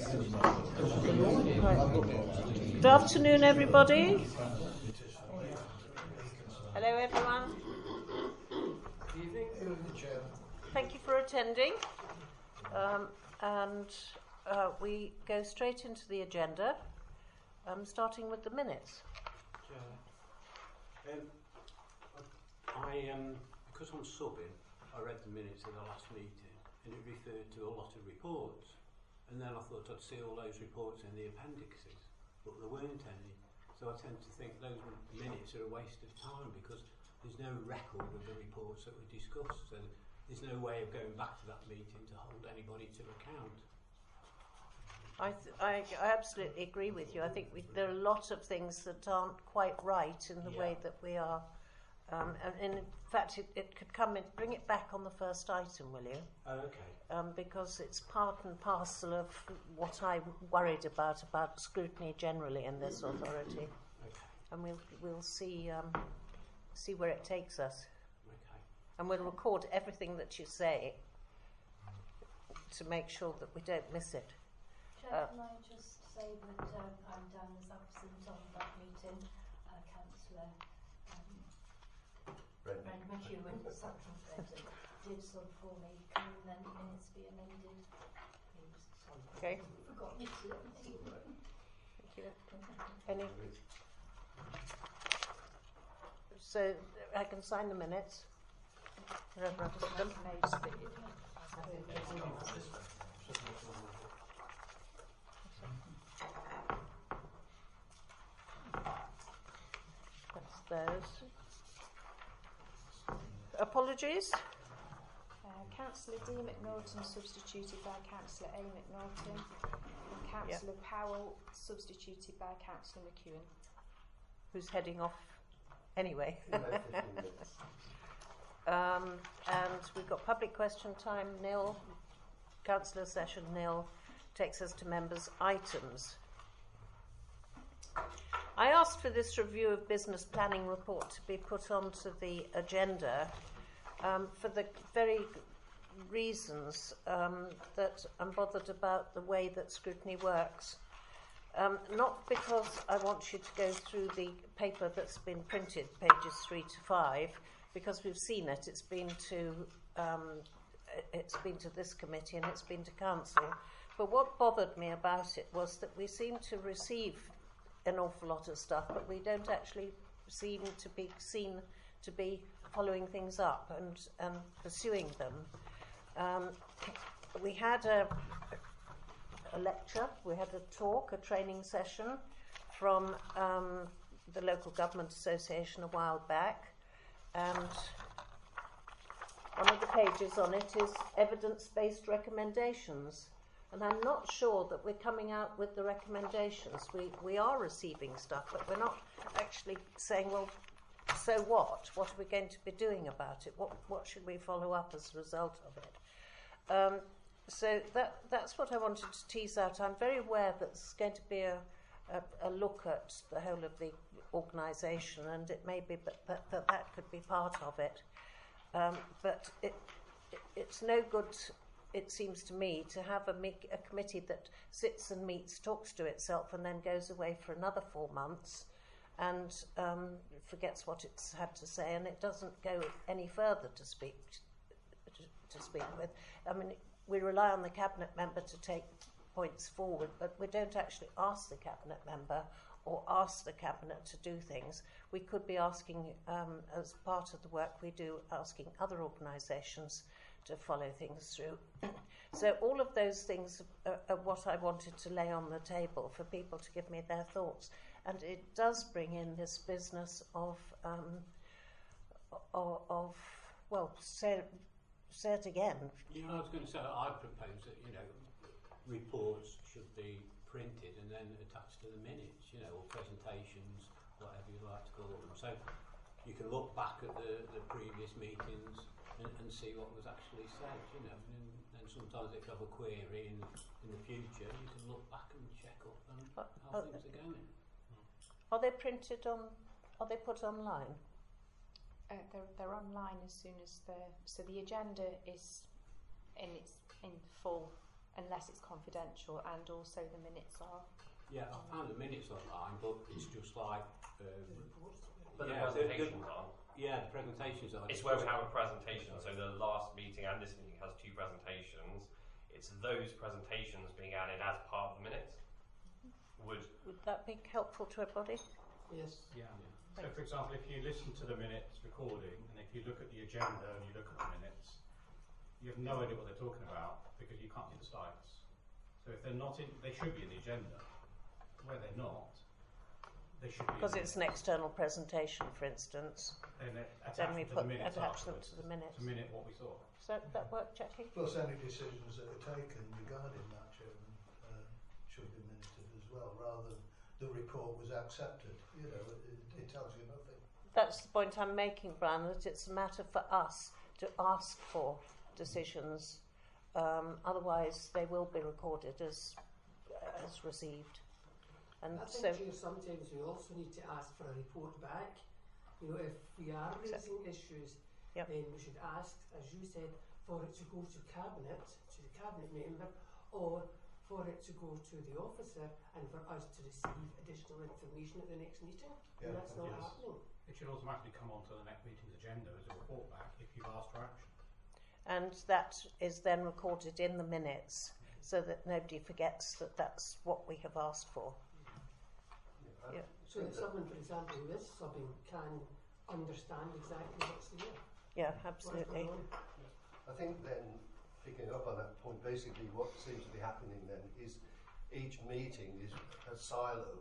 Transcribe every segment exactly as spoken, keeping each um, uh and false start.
Good afternoon, everybody. Hello, everyone. Thank you for attending. Um, and uh, we go straight into the agenda, um, starting with the minutes. Um, I, um, because I'm subbing, I read the minutes of the last meeting, and it referred to a lot of reports. And then I thought I'd see all those reports in the appendixes, but there weren't any. So I tend to think those minutes are a waste of time because there's no record of the reports that were discussed. So there's no way of going back to that meeting to hold anybody to account. I, th- I, I absolutely agree with you. I think we, there are a lot of things that aren't quite right in the yeah. way that we are. Um, and in fact, it, it could come in, bring it back on the first item, will you? Oh, okay. Um, because it's part and parcel of what I'm worried about, about scrutiny generally in this authority. Okay. And we'll, we'll see, um, see where it takes us. Okay. And we'll record everything that you say to make sure that we don't miss it. Chair, uh, can I just say that um, I'm down as absent on that meeting, uh, Councillor Brent McEwen did so for me. Can then minutes be amended, please? Okay. Forgot me to. Thank you. Any? So I can sign the minutes. Wherever I've them. That's those. Apologies. Uh, Councillor D McNaughton substituted by Councillor A McNaughton, and Councillor yep. Powell substituted by Councillor McEwen. Who's heading off anyway. um, and we've got public question time nil, Councillor session nil, takes us to members' items. I asked for this review of business planning report to be put onto the agenda um, for the very reasons um, that I'm bothered about the way that scrutiny works. Um, not because I want you to go through the paper that's been printed, pages three to five, because we've seen it. It's been to um, it's been to this committee and it's been to council. But what bothered me about it was that we seem to receive an awful lot of stuff, but we don't actually seem to be seen to be following things up and, and pursuing them. Um, we had a, a lecture, we had a talk, a training session from um, the Local Government Association a while back, and one of the pages on it is evidence-based recommendations. And I'm not sure that we're coming out with the recommendations. We we are receiving stuff, but we're not actually saying, well, so what? What are we going to be doing about it? What what should we follow up as a result of it? Um, so that that's what I wanted to tease out. I'm very aware that there's going to be a, a, a look at the whole of the organisation, and it may be that that, that, that could be part of it. Um, but it, it it's no good, it seems to me, to have a, a committee that sits and meets, talks to itself, and then goes away for another four months and um, forgets what it's had to say, and it doesn't go any further to speak to, to speak with. I mean, we rely on the cabinet member to take points forward, but we don't actually ask the cabinet member or ask the cabinet to do things. We could be asking, um, as part of the work we do, asking other organisations to follow things through. So all of those things are, are what I wanted to lay on the table for people to give me their thoughts. And it does bring in this business of, um, of, of well, say, say it again. You know, I was going to say, I propose that, you know, reports should be printed and then attached to the minutes, you know, or presentations, whatever you like to call them. So you can look back at the, the previous meetings and, and see what was actually said, you know. And, and sometimes if you have a query in, in the future, you can look back and check up on how uh, things are going. Are they printed on, are they put online? Uh, they're, they're online as soon as the, so the agenda is in its in full unless it's confidential, and also the minutes are. Yeah, I found the minutes online, but it's just like. Um, but yeah, the presentations are. Yeah, the presentations are. It's where we have a presentation. So the last meeting and this meeting has two presentations. It's those presentations being added as part of the minutes. Would Would that be helpful to everybody? Yes. Yeah. So, for example, if you listen to the minutes recording, and if you look at the agenda and you look at the minutes, you have no idea what they're talking about because you can't see the slides. So if they're not in, they should be in the agenda. Where they're not, they should be. Because it's an external presentation, for instance. Then, Then we to put the minutes attach them afterwards, to the minutes. To minute what we saw. So that work, Jackie? Plus, any decisions that are taken regarding that, Chairman, uh, should be minuted as well, rather than the report was accepted. You know, it, it tells you nothing. That's the point I'm making, Brian, that it's a matter for us to ask for decisions. Um, otherwise, they will be recorded as as received. And I so, think, Chair, sometimes we also need to ask for a report back. You know, if we are raising issues, yep. then we should ask, as you said, for it to go to Cabinet, to the Cabinet member, or for it to go to the officer, and for us to receive additional information at the next meeting. Yeah, and that's not yes. happening. It should automatically come onto the next meeting's agenda as a report back if you've asked for action. and that is then recorded in the minutes so that nobody forgets that that's what we have asked for. Yeah. So that someone, for example, who is subbing can understand exactly what's there. Yeah, what's absolutely. going on. I think then, picking up on that point, basically what seems to be happening then is each meeting is a silo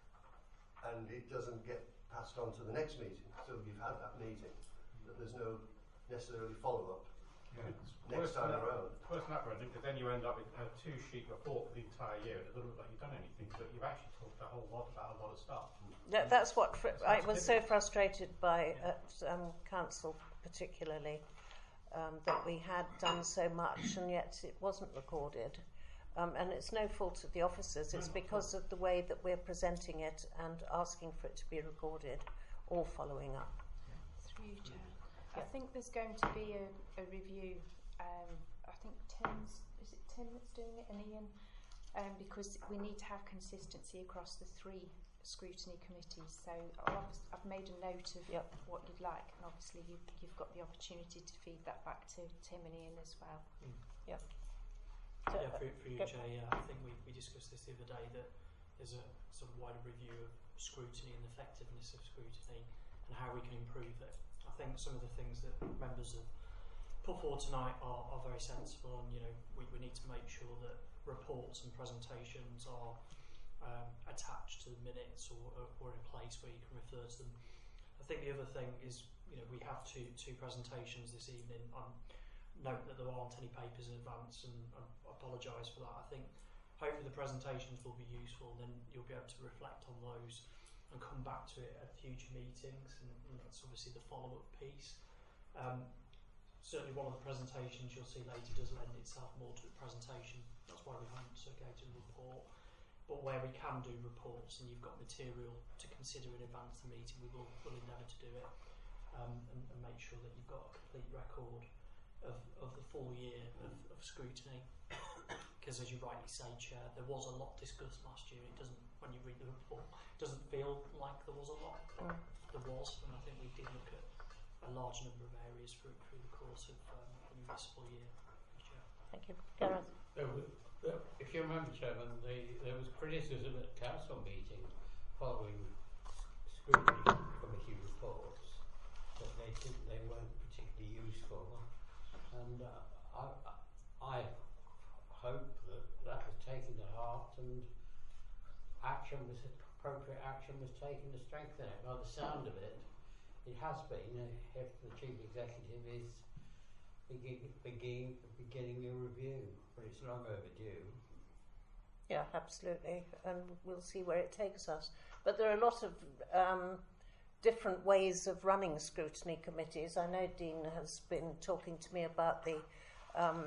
and it doesn't get passed on to the next meeting. So you've had that meeting, but there's no necessarily follow-up Yeah. next time around. Worse than that, Brendan, because then you end up with a two-sheet report for the entire year. It doesn't look like you've done anything, but you've actually talked a whole lot about a lot of stuff. That, that's what fr- I was so frustrated by at um, council, particularly, um, that we had done so much and yet it wasn't recorded. Um, and it's no fault of the officers, it's because of the way that we're presenting it and asking for it to be recorded or following up. Through you, Chair. I think there's going to be a, a review. Um, I think Tim's, is it Tim that's doing it, and Ian? Um, because we need to have consistency across the three scrutiny committees. So I'll obvi- I've made a note of Yep. what you'd like, and obviously you've, you've got the opportunity to feed that back to Tim and Ian as well. So, Yeah, for, for you, go- Jay, yeah, I think we, we discussed this the other day, that there's a sort of wider review of scrutiny and the effectiveness of scrutiny and how we can improve it. I think some of the things that members have put forward tonight are, are very sensible, and you know we, we need to make sure that reports and presentations are um, attached to the minutes or, or, or in a place where you can refer to them. I think the other thing is, you know, we have two two presentations this evening. Um, note that there aren't any papers in advance, and I apologise for that. I think hopefully the presentations will be useful, then you'll be able to reflect on those and come back to it at future meetings, and, and that's obviously the follow-up piece. Um, certainly one of the presentations you'll see later does lend itself more to the presentation, that's why we haven't circulated a report, but where we can do reports and you've got material to consider in advance of the meeting, we will we'll endeavour to do it, um, and, and make sure that you've got a complete record of, of the full year of, of scrutiny, because as you rightly say, Chair, there was a lot discussed last year. It doesn't, when you read the report, it doesn't feel like there was a lot, but Mm. there was, and I think we did look at a large number of areas through, through the course of um, the municipal year. Chair. Thank you. Gareth? There was, there, if you remember, Chairman, the, there was criticism at council meeting following scrutiny committee reports that they didn't, they weren't particularly useful, and uh, I, I hope that that was taken to heart and action was appropriate action was taken to strengthen it. By the sound of it, it has been. Uh, if the chief executive is begin, begin, beginning a review, but it's long overdue. Yeah, absolutely, and we'll see where it takes us. But there are a lot of um, different ways of running scrutiny committees. I know Dean has been talking to me about the, um,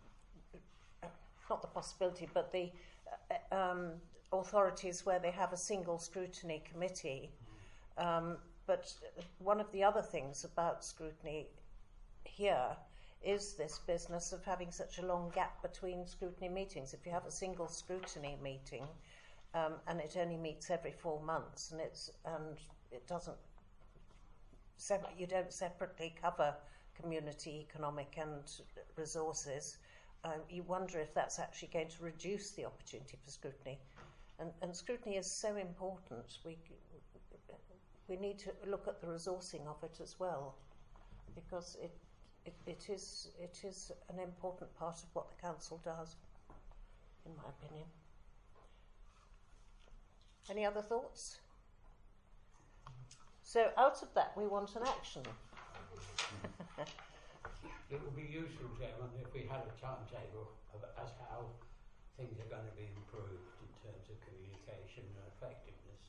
not the possibility, but the uh, um, authorities where they have a single scrutiny committee. Um, but one of the other things about scrutiny here is this business of having such a long gap between scrutiny meetings. If you have a single scrutiny meeting um, and it only meets every four months and it's and it doesn't sep- you don't separately cover community, economic and resources, um, you wonder if that's actually going to reduce the opportunity for scrutiny. And, and scrutiny is so important. We we need to look at the resourcing of it as well, because it, it, it is it is an important part of what the council does, in my opinion. Any other thoughts? So out of that, we want an action. It would be useful, Chairman, if we had a timetable of as how things are going to be improved in terms of communication and effectiveness.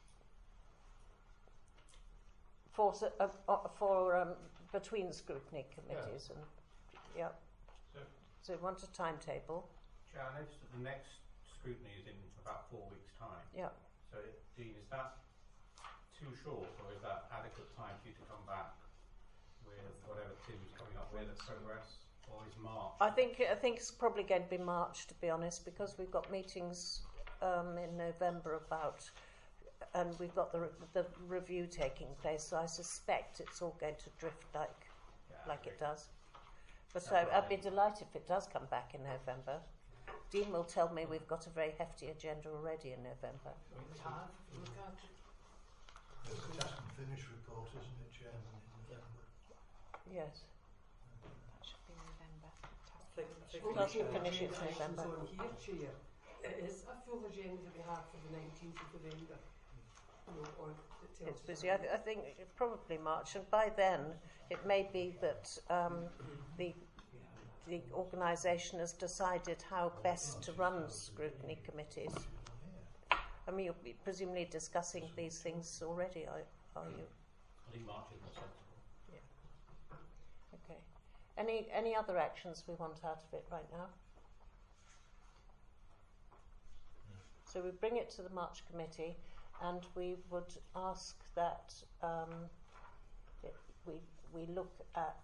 For uh, uh, for um, between scrutiny committees Yeah. and yeah. So, So we want a timetable. Chair, I noticed that the next scrutiny is in about four weeks' time. Yeah. So, Dean, is that too short, or is that adequate time for you to come back with whatever Tim's coming up with at progress, or is March? I think I think it's probably going to be March, to be honest, because we've got meetings um, in November about, and we've got the re- the review taking place. So I suspect it's all going to drift like Yeah, like it does. But That's so I'd be right. delighted if it does come back in November. Dean will tell me we've got a very hefty agenda already in November. We have, look at it. There's a task and finish report, isn't it, Chairman, in November? Yes. That should be November. I think, I think Well, we you should- finish it in Agenda items November. on here, Chair. It is a full agenda that we have for the nineteenth of November. You know, or it tells It's us busy. I, th- I think probably March, and by then it may be that um, the the organisation has decided how best to run scrutiny committees. I mean, you'll be presumably discussing these things already, are, are you? I think March is more sensible. Okay. Any any other actions we want out of it right now? So we bring it to the March committee, and we would ask that um, it, we we look at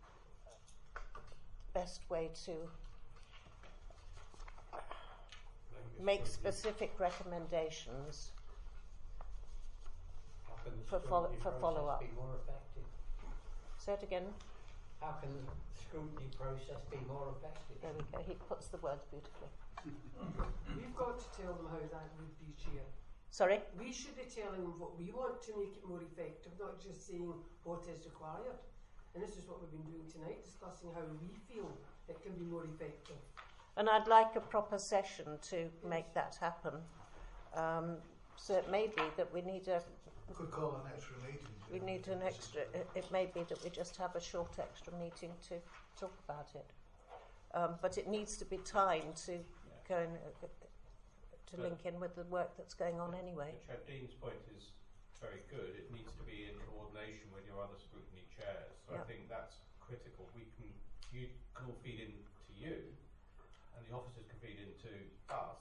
the best way to make specific recommendations How can the for follow- scrutiny for process follow-up. be more effective? Say it again. How can the scrutiny process be more effective? There we go. He puts the words beautifully. We've got to tell them how that would be, Chair. Sorry? We should be telling them what we want to make it more effective, not just saying what is required. And this is what we've been doing tonight, discussing how we feel it can be more effective. And I'd like a proper session to make that happen. Um, so it may be that we need a We could call an extra meeting. we Chairman, need if an extra. necessary. It, it may be that we just have a short extra meeting to talk about it. Um, but it needs to be time to go and uh, to But- link in with the work that's going on anyway. Chair, Dean's point is very good. It needs to be in coordination with your other scrutiny chairs. So Yeah. I think that's critical. We can, you can all feed into you, and the officers can feed into us.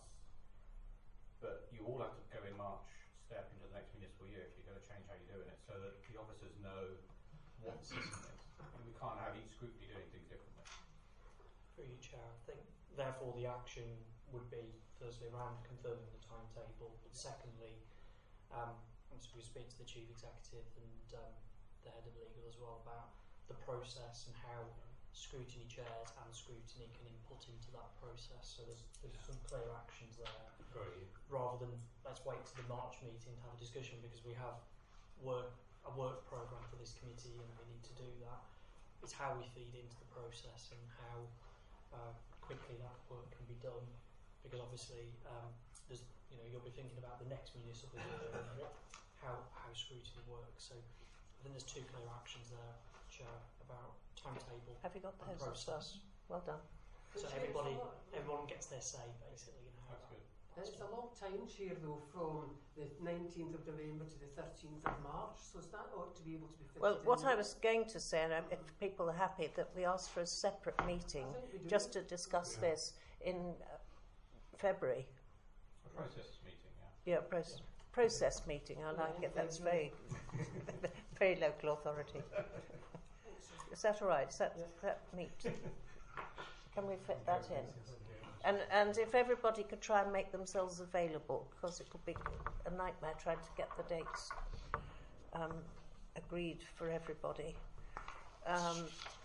But you all have to go in March, step into the next municipal year if you're going to change how you're doing it, so that the officers know what the system is. And we can't have each scrutiny doing things differently. Through you, Chair, I think therefore the action would be firstly around confirming the timetable, but secondly, um, once we speak to the Chief Executive and um, the Head of Legal as well about the process and how scrutiny chairs and scrutiny can input into that process. So there's, there's some clear actions there. Brilliant. Rather than let's wait to the March meeting to have a discussion, because we have work a work programme for this committee and we need to do that. It's how we feed into the process and how uh, quickly that work can be done, because obviously um, there's you know you'll be thinking about the next municipal year and what how how scrutiny works. So I think there's two clear actions there, Chair, about timetable Have you got and those as well? process. Well done. So Chair, everybody it's a lot- everyone gets their say basically in how That's that- good. And it's a long time, Chair, though, from the nineteenth of November to the thirteenth of March, so that ought to be able to be fitted Well, in what I there. was going to say, and if people are happy, that we ask for a separate meeting I think we do. just to discuss Yeah. this in uh, February. A process meeting, yeah. Yeah, proce- process meeting. I like it. That's very, very local authority. minutes. Is that all right? Is that, Yeah. that meet? Can we fit that in? And and if everybody could try and make themselves available, because it will be a nightmare trying to get the dates um, agreed for everybody. Um,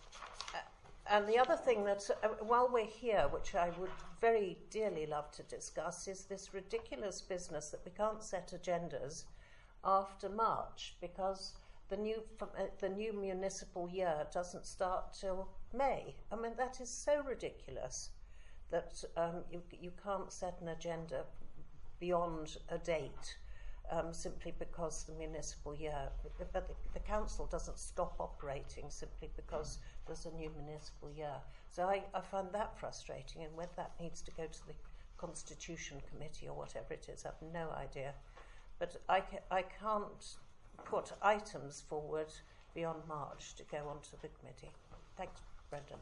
and the other thing that, uh, while we're here, which I would very dearly love to discuss, is this ridiculous business that we can't set agendas after March, because the new uh, the new municipal year doesn't start till May. I mean, that is so ridiculous that um, you you can't set an agenda beyond a date um, simply because the municipal year, but the, the council doesn't stop operating simply because there's a new municipal year. So I, I find that frustrating, and whether that needs to go to the Constitution Committee or whatever it is, I have no idea. But I, ca- I can't put items forward beyond March to go onto the committee. Thanks, Brendan.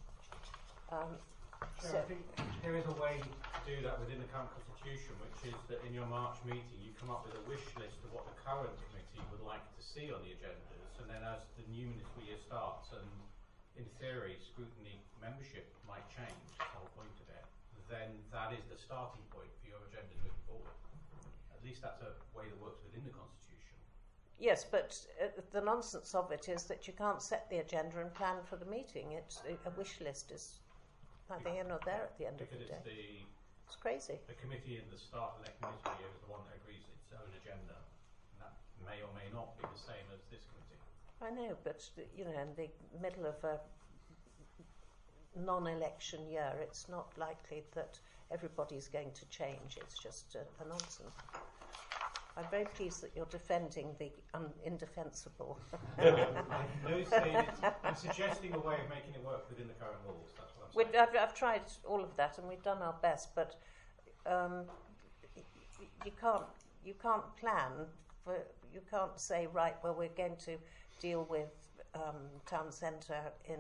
Um, So I think there is a way to do that within the current constitution, which is that in your March meeting you come up with a wish list of what the current committee would like to see on the agendas, and then as the new municipal year starts, and in theory scrutiny membership might change, the whole point of it, then that is the starting point for your agenda moving forward. At least that's a way that works within the constitution. Yes, but uh, the nonsense of it is that you can't set the agenda and plan for the meeting. It's a wish list is neither here nor there at the end Because of the it's day. the It's crazy. the committee in the start of the next municipal year is the one that agrees its own agenda. And that may or may not be the same as this committee. I know, but you know, in the middle of a non-election year, it's not likely that everybody's going to change. It's just a, a nonsense. I'm very pleased that you're defending the un- indefensible. I'm no saying it's, I'm suggesting a way of making it work within the current rules. That's what I'm We'd, saying. I've, I've tried all of that, and we've done our best, but um, y- y- you can't you can't plan for, you can't say, right, well, we're going to deal with um, town centre in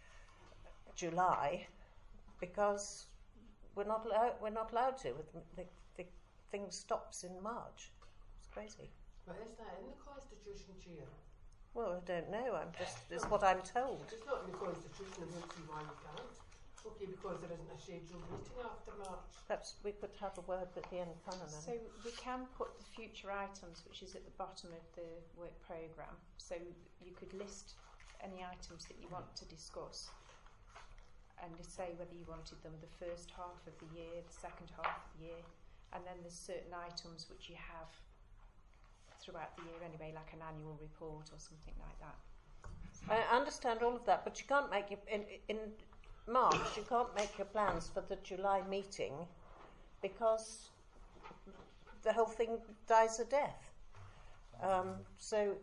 July, because we're not allowed we're not allowed to. The, the thing stops in March. It's crazy. But is that in the Constitution, Chair? Well, I don't know. I'm just it's what I'm told. It's not in the Constitution, I don't see why you can't. Okay, because there isn't a scheduled meeting after March. Perhaps we could have a word with Ian Cunningham. So we can put the future items, which is at the bottom of the work programme. So you could list any items that you want to discuss and say whether you wanted them the first half of the year, the second half of the year, and then there's certain items which you have throughout the year anyway, like an annual report or something like that. I understand all of that, but you can't make your, in in March. You can't make your plans for the July meeting because the whole thing dies a death. Um, so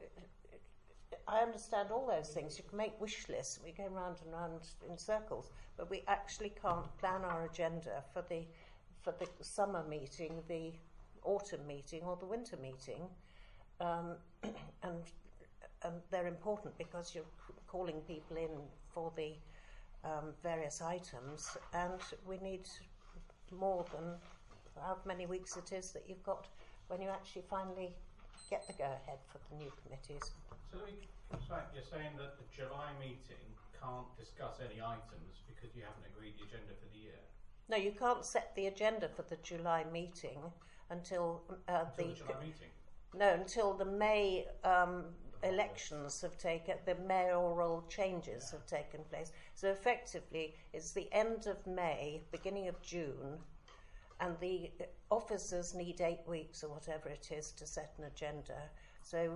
I understand all those things. You can make wish lists. We go round and round in circles, but we actually can't plan our agenda for the for the summer meeting, the autumn meeting, or the winter meeting, um, and and they're important because you're c- calling people in for the um, various items, and we need more than how many weeks it is that you've got when you actually finally get the go-ahead for the new committees. So let me confirm, you're saying that the July meeting can't discuss any items because you haven't agreed the agenda for the year? No, you can't set the agenda for the July meeting until, uh, Until the, the July meeting? no, until the May um, elections have taken, the mayoral changes Yeah. have taken place. So effectively, it's the end of May, beginning of June, and the officers need eight weeks or whatever it is to set an agenda. So,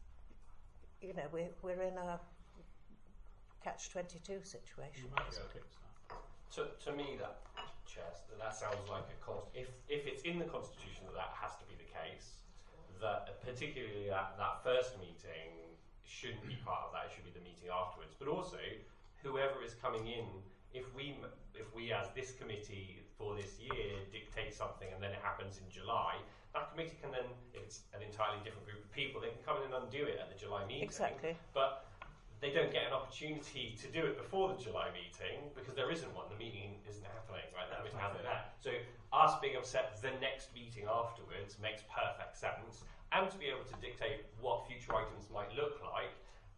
you know, we're, we're in a catch twenty-two situation. You might be able to fix that. To, to me, that chest, that, that sounds like a const. If if it's in the constitution that that has to be the case, that particularly that, that first meeting shouldn't be part of that. It should be the meeting afterwards. But also, whoever is coming in, if we if we as this committee for this year dictate something and then it happens in July, that committee can then, if it's an entirely different group of people, they can come in and undo it at the July meeting. Exactly. But they don't get an opportunity to do it before the July meeting because there isn't one. The meeting isn't happening, right? The meeting hasn't there. So us being upset the next meeting afterwards makes perfect sense. And to be able to dictate what future items might look like,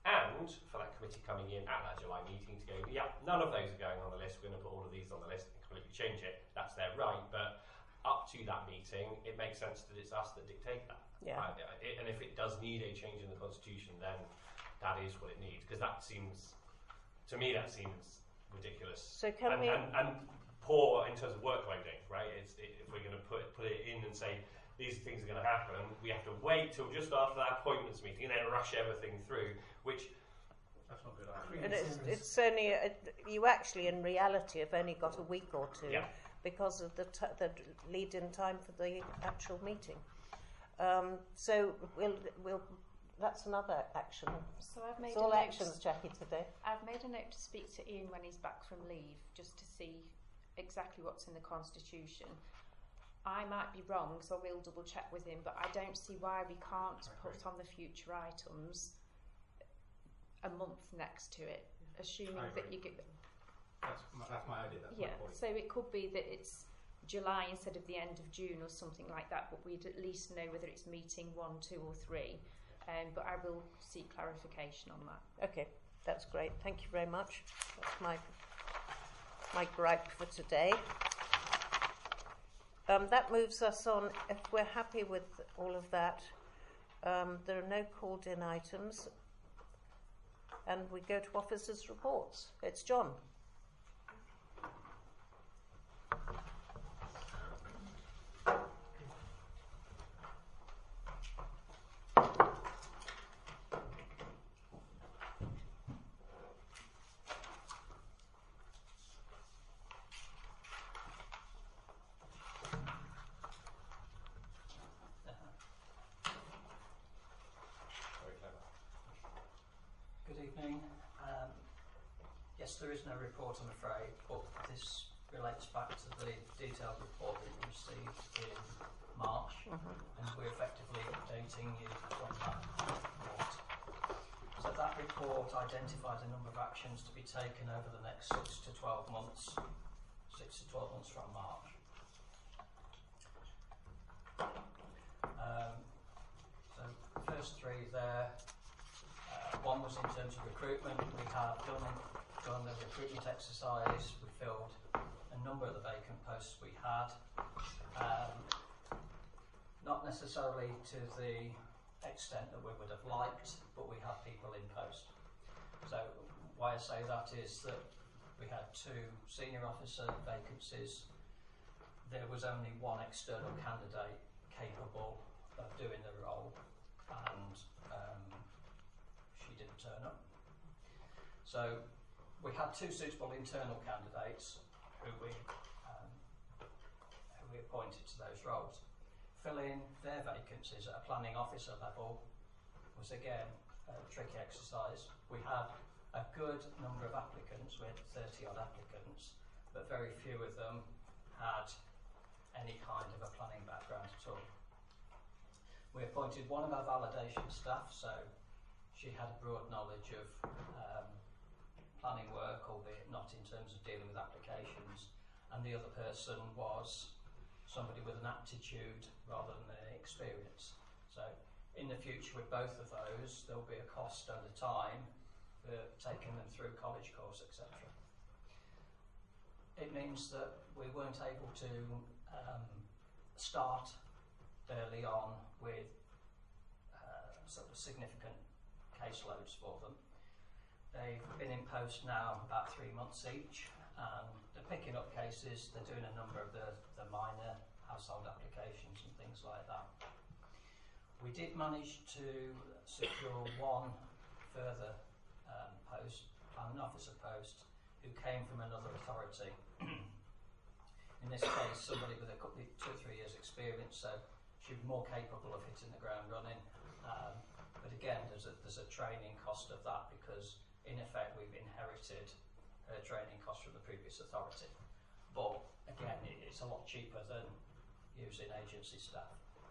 and for that committee coming in at that July meeting to go, yeah, none of those are going on the list, we're going to put all of these on the list and completely change it. That's their right, but up to that meeting, it makes sense that it's us that dictate that. Yeah. Right? It, and if it does need a change in the constitution, then that is what it needs, because that seems, to me, that seems ridiculous. So can and, we... and, and poor in terms of workloading, right? It's, it, if we're going to put put it in and say these things are going to happen, we have to wait till just after that appointments meeting and then rush everything through, which That's not good either. And it's, it's only, a, you actually in reality have only got a week or two Yeah. because of the, t- the lead-in time for the actual meeting. Um, so we'll, we'll, that's another action. So I've made It's all a note actions, Jackie, today. I've made a note to speak to Ian when he's back from leave, just to see exactly what's in the constitution. I might be wrong, so I will double check with him, but I don't see why we can't put on the future items a month next to it, assuming I that agree. you get. That's my, that's my idea. That's Yeah, my point. so it could be that it's July instead of the end of June or something like that, but we'd at least know whether it's meeting one, two, or three. Um, but I will seek clarification on that. Okay, that's great. Thank you very much. That's my my gripe for today. Um, that moves us on. If we're happy with all of that, um, there are no called-in items, and we go to officers' reports. It's John. very clever. Good evening. Um, yes, there is no report, I'm afraid, but this relates back to the detailed report that you received in March, Mhm. and we're effectively updating you from that report. So that report identified a number of actions to be taken over the next six to twelve months, six to twelve months from March. Um, so the first three there. Uh, one was in terms of recruitment. We have done, done the recruitment exercise. We filled a number of the vacant posts we had. Um, not necessarily to the extent that we would have liked, but we have people in post. So why I say that is that we had two senior officer vacancies. There was only one external candidate capable of doing the role, and um, she didn't turn up. So we had two suitable internal candidates who we um, who we appointed to those roles. Filling their vacancies at a planning officer level was again a tricky exercise. We had a good number of applicants, we had thirty odd applicants, but very few of them had any kind of a planning background at all. We appointed one of our validation staff, so she had a broad knowledge of um, planning work, albeit not in terms of dealing with applications, and the other person was somebody with an aptitude rather than an experience. So in the future with both of those, there'll be a cost and a time for taking them through college course, et cetera. It means that we weren't able to um, start early on with uh, sort of significant caseloads for them. They've been in post now about three months each, and they're picking up cases. They're doing a number of the, the minor household applications and things like that. We did manage to secure one further um, post, an officer post, who came from another authority. In this case, somebody with a couple, two or three years experience, so she'd be more capable of hitting the ground running. Um, but again, there's a, there's a training cost of that, because in effect we've inherited her training cost from the previous authority. But again, it, it's a lot cheaper than using agency staff.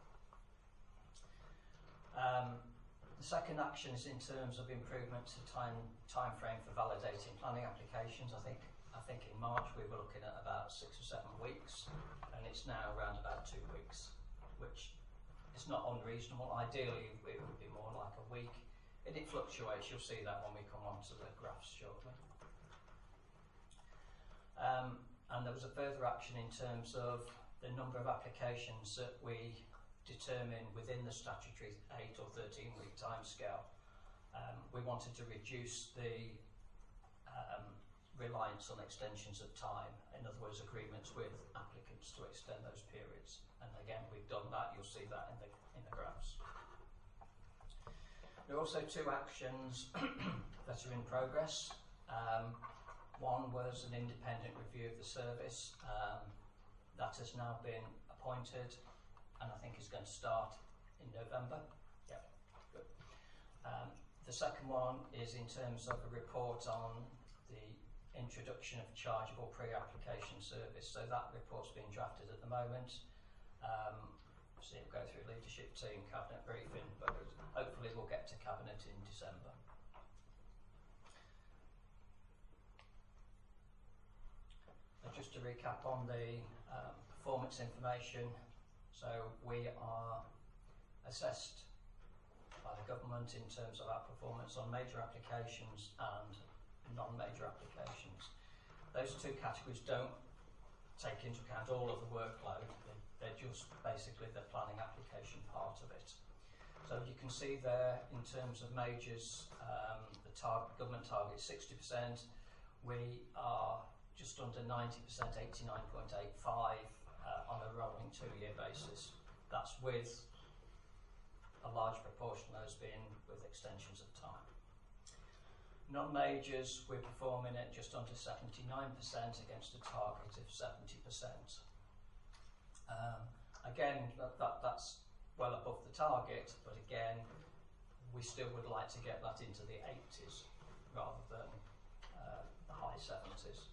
Um, the second action is in terms of improvement to time time frame for validating planning applications. I think I think in March we were looking at about six or seven weeks, and it's now around about two weeks, which is not unreasonable. Ideally, it would be more like a week. and it fluctuates. You'll see that when we come on to the graphs shortly. Um, and there was a further action in terms of the number of applications that we determine within the statutory eight or thirteen week timescale. Um, we wanted to reduce the um, reliance on extensions of time, in other words, agreements with applicants to extend those periods. And again, we've done that. You'll see that in the in the graphs. There are also two actions that are in progress. Um, one was an independent review of the service. Um, that has now been appointed, and I think is going to start in November. Yeah, good. Um, the second one is in terms of a report on the introduction of chargeable pre-application service. So that report's being drafted at the moment. Um, so it'll go through leadership team, cabinet briefing, but hopefully we'll get to cabinet in December. And just to recap on the um, performance information, so we are assessed by the government in terms of our performance on major applications and non-major applications. Those two categories don't take into account all of the workload. They're just basically the planning application part of it. So you can see there in terms of majors, um, the tar government target is sixty percent. We are just under ninety percent, eighty-nine point eight five uh, on a rolling two-year basis. That's with a large proportion of those being with extensions of time. Non-majors, we're performing at just under seventy-nine percent against a target of seventy percent. Um, again, that, that, that's well above the target, but again, we still would like to get that into the eighties rather than uh, the high seventies.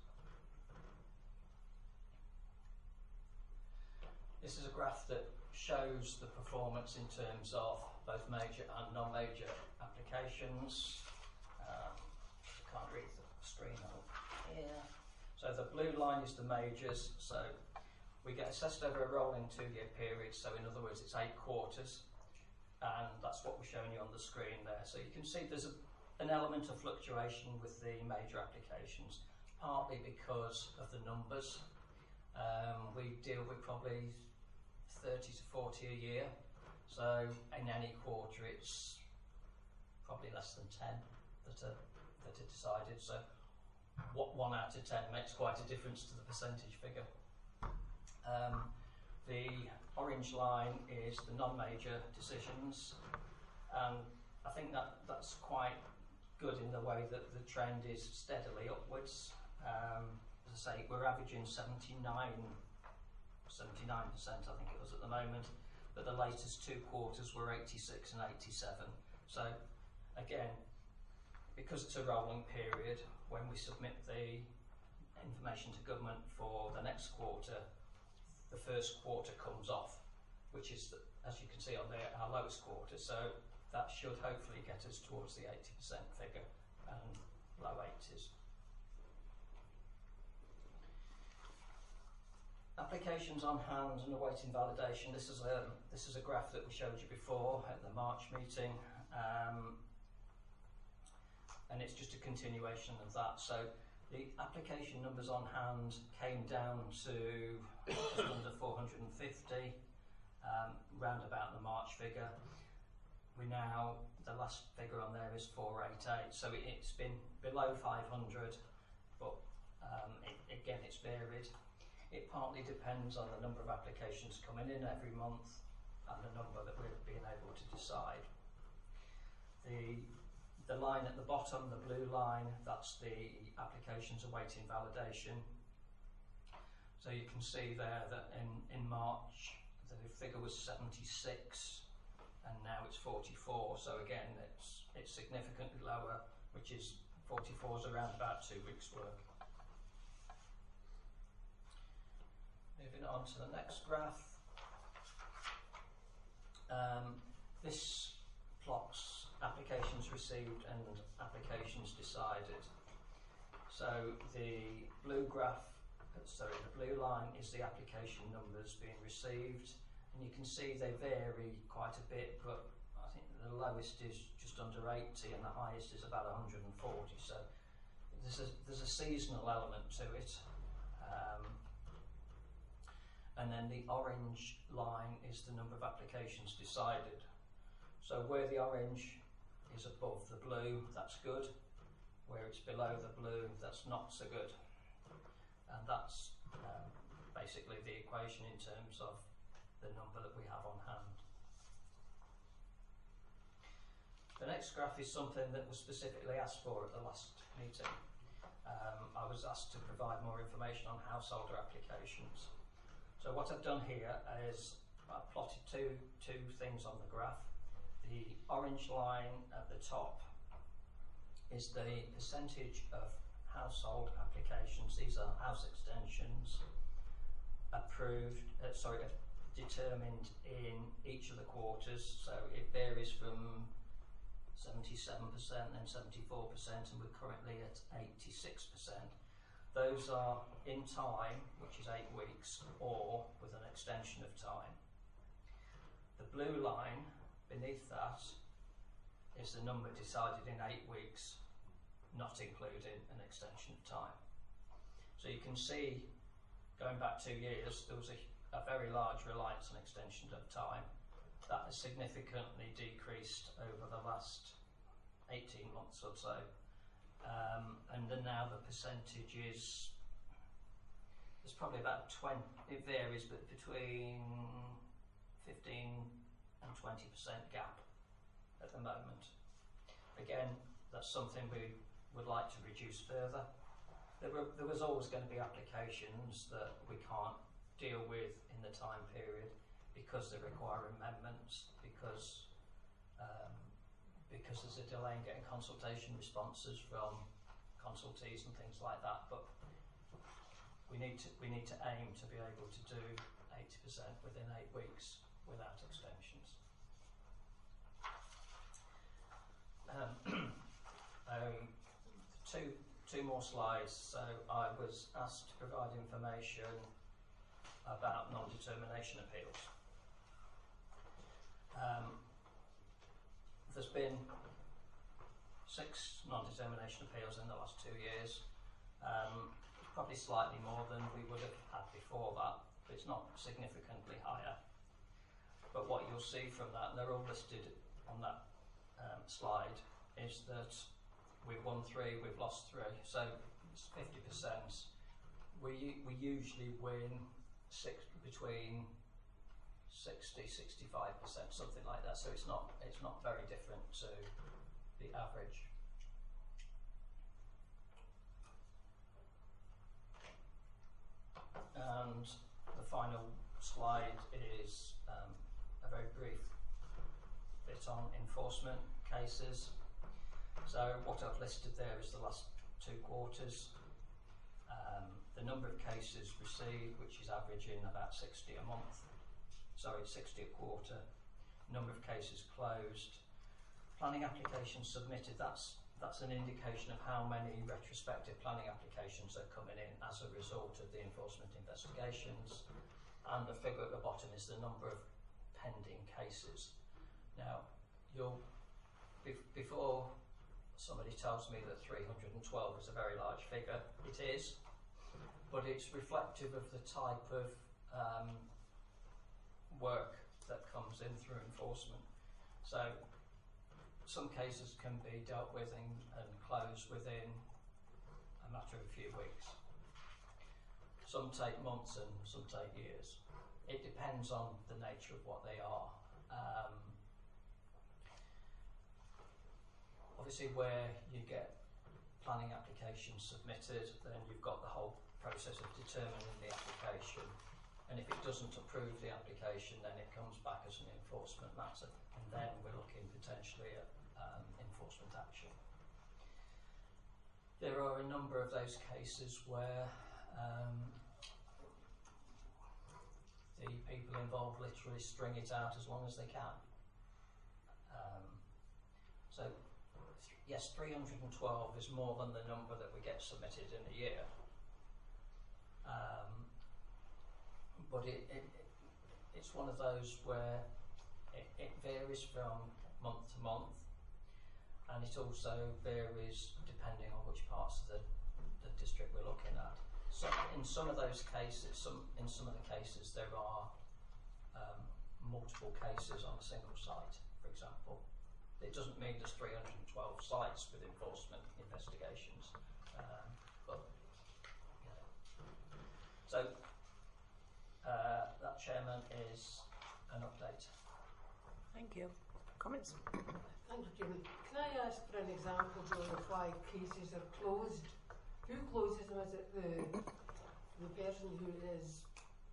This is a graph that shows the performance in terms of both major and non-major applications. Um, I can't read the screen up here. So the blue line is the majors. So we get assessed over a rolling two-year period. So in other words, it's eight quarters, and that's what we're showing you on the screen there. So you can see there's a, an element of fluctuation with the major applications, partly because of the numbers. Um, we deal with probably thirty to forty a year, so in any quarter it's probably less than ten that are, that are decided, so what one out of ten makes quite a difference to the percentage figure. Um, the orange line is the non-major decisions, and I think that that's quite good in the way that the trend is steadily upwards. Um, as I say, we're averaging seventy-nine percent I think it was at the moment, but the latest two quarters were eighty-six and eighty-seven. So again, because it's a rolling period, when we submit the information to government for the next quarter, the first quarter comes off, which is, the, as you can see on there, our lowest quarter. So that should hopefully get us towards the eighty percent figure and low eighties. Applications on hand and awaiting validation. This is a this is a graph that we showed you before at the March meeting, um, and it's just a continuation of that. So the application numbers on hand came down to just under four hundred fifty, um, round about the March figure. We now, the last figure on there is four eighty-eight, so it, it's been below five hundred, but um, it, again it's varied. It partly depends on the number of applications coming in every month and the number that we're being able to decide. The, the line at the bottom, the blue line, that's the applications awaiting validation. So you can see there that in, in March the figure was seventy-six and now it's forty-four. So again, it's, it's significantly lower, which is forty-four is around about two weeks' work. Moving on to the next graph. Um, this plots applications received and applications decided. So the blue graph, sorry, the blue line is the application numbers being received, and you can see they vary quite a bit, but I think the lowest is just under eighty, and the highest is about one hundred forty. So there's a, there's a seasonal element to it. Um, and then the orange line is the number of applications decided. So where the orange is above the blue, that's good. Where it's below the blue, that's not so good. And that's um, basically the equation in terms of the number that we have on hand. The next graph is something that was specifically asked for at the last meeting. Um, I was asked to provide more information on householder applications. So what I've done here is I've plotted two, two things on the graph. The orange line at the top is the percentage of household applications. These are house extensions approved, uh, sorry, uh, determined in each of the quarters. So it varies from seventy-seven percent and seventy-four percent, and we're currently at eighty-six percent. Those are in time, which is eight weeks, or with an extension of time. The blue line beneath that is the number decided in eight weeks, not including an extension of time. So you can see, going back two years, there was a, a very large reliance on extension of time. That has significantly decreased over the last eighteen months or so. Um, and then now the percentage is, there's probably about twenty, it varies, but between fifteen and twenty percent gap at the moment. Again, that's something we would like to reduce further. There, were, there was always going to be applications that we can't deal with in the time period because they require amendments, because um, because there's a delay in getting consultation responses from consultees and things like that. But we need to we need to aim to be able to do eighty percent within eight weeks without extensions. Um, um, two two more slides. So I was asked to provide information about non-determination appeals. Um, there's been six non-determination appeals in the last two years. Um, probably slightly more than we would have had before that, but it's not significantly higher. But what you'll see from that, and they're all listed on that um, slide, is that we've won three, we've lost three, so it's fifty percent. We, we usually win six, between sixty, sixty-five percent, something like that, so it's not, it's not very different to the average. And the final slide is um, a very brief bit on enforcement cases. So what I've listed there is the last two quarters. Um, the number of cases received, which is averaging about sixty a month, sorry, sixty a quarter. Number of cases closed. Planning applications submitted, that's, that's an indication of how many retrospective planning applications are coming in as a result of the enforcement investigations. And the figure at the bottom is the number of pending cases. Now, you'll, be, before somebody tells me that three hundred twelve is a very large figure, it is, but it's reflective of the type of um, work that comes in through enforcement. So some cases can be dealt with and, and closed within a matter of a few weeks. Some take months and some take years. It depends on the nature of what they are. Um, obviously where you get planning applications submitted, then you've got the whole process of determining the application, and if it doesn't approve the application, then it comes back as an enforcement matter, and then we're looking potentially at um, enforcement action. There are a number of those cases where um, the people involved literally string it out as long as they can. Um, so yes, three hundred twelve is more than the number that we get submitted in a year. Um, but it, it, it's one of those where it, it varies from month to month. and it also varies depending on which parts of the, the district we're looking at. So in some of those cases, some in some of the cases there are um, multiple cases on a single site, for example. It doesn't mean there's three hundred twelve sites with enforcement investigations, um, but you know. So uh, that, Chairman, is an update. Thank you. Comments? Thank you, Jimmy. Can I ask for an example, Joe, of why cases are closed? Who closes them? Is it the the person who is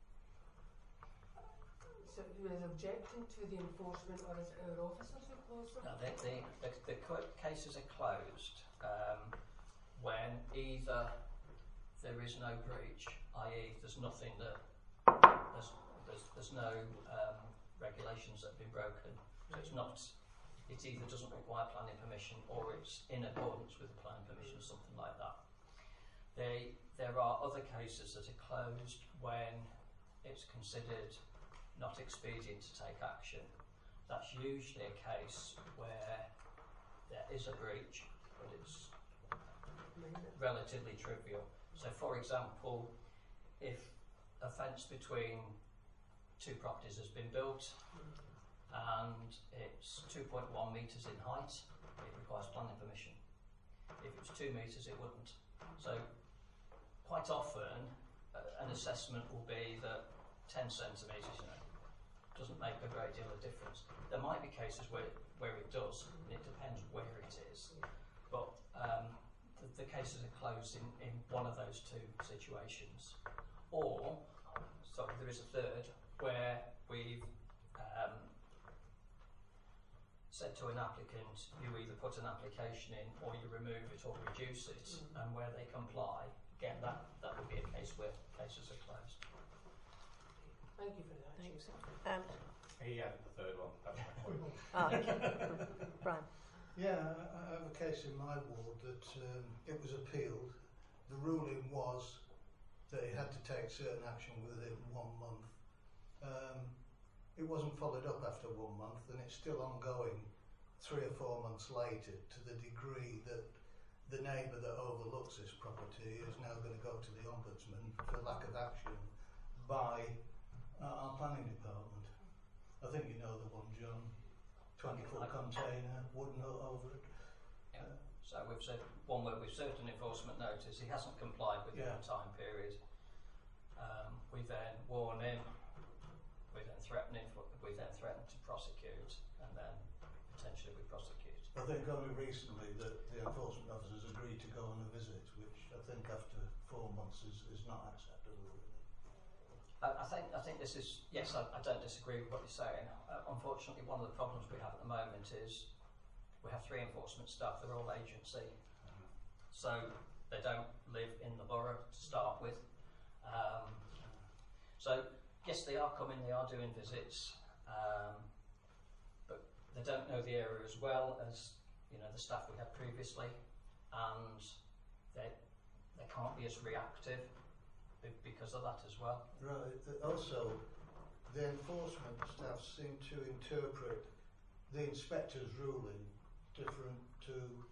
so who is objecting to the enforcement, or is it our officers who close them? No, the, the, the, the co- cases are closed um, when either there is no breach, that is there's nothing that, there's, there's, there's no um, regulations that have been broken, so it's not, it either doesn't require planning permission or it's in accordance with the planning permission, something like that. They, there are other cases that are closed when it's considered not expedient to take action. That's usually a case where there is a breach, but it's relatively trivial. So, for example, if a fence between two properties has been built and it's two point one metres in height, it requires planning permission. If it was two metres, it wouldn't. So, quite often, uh, an assessment will be that ten centimetres, you know, doesn't make a great deal of difference. There might be cases where where it does, and it depends where it is. But um, the, the cases are closed in, in one of those two situations. Or, sorry, there is a third where we've um, said to an applicant, you either put an application in or you remove it or reduce it, mm-hmm. and where they comply, again, that, that would be a case where cases are closed. Thank you for that. Thanks. Um, he added the third one. That's my point. oh. Brian. Yeah, I have a case in my ward that um, it was appealed. The ruling was that it had to take certain action within one month. Um, it wasn't followed up after one month, and it's still ongoing three or four months later, to the degree that the neighbour that overlooks this property is now going to go to the Ombudsman for lack of action by uh, our planning department. I think you know the one, John. twenty foot container, wooden over it. Yeah. Uh, so we've said one where we've served an enforcement notice. He hasn't complied within yeah. the time period. Um, we then warn him. We then threaten him. We then threaten to prosecute, and then potentially we prosecute. I think only recently that the enforcement officers agreed to go on a visit, which I think after four months is, is not acceptable. Really. I, I think I think this is yes. I, I don't disagree with what you're saying. Uh, unfortunately, one of the problems we have at the moment is we have three enforcement staff. They're all agency, mm-hmm. so they don't live in the borough to start with. Um, so yes, they are coming. They are doing visits. Um, but they don't know the area as well as you know the staff we had previously, and they they can't be as reactive because of that as well. Right. Also, the enforcement staff seem to interpret the inspector's ruling different to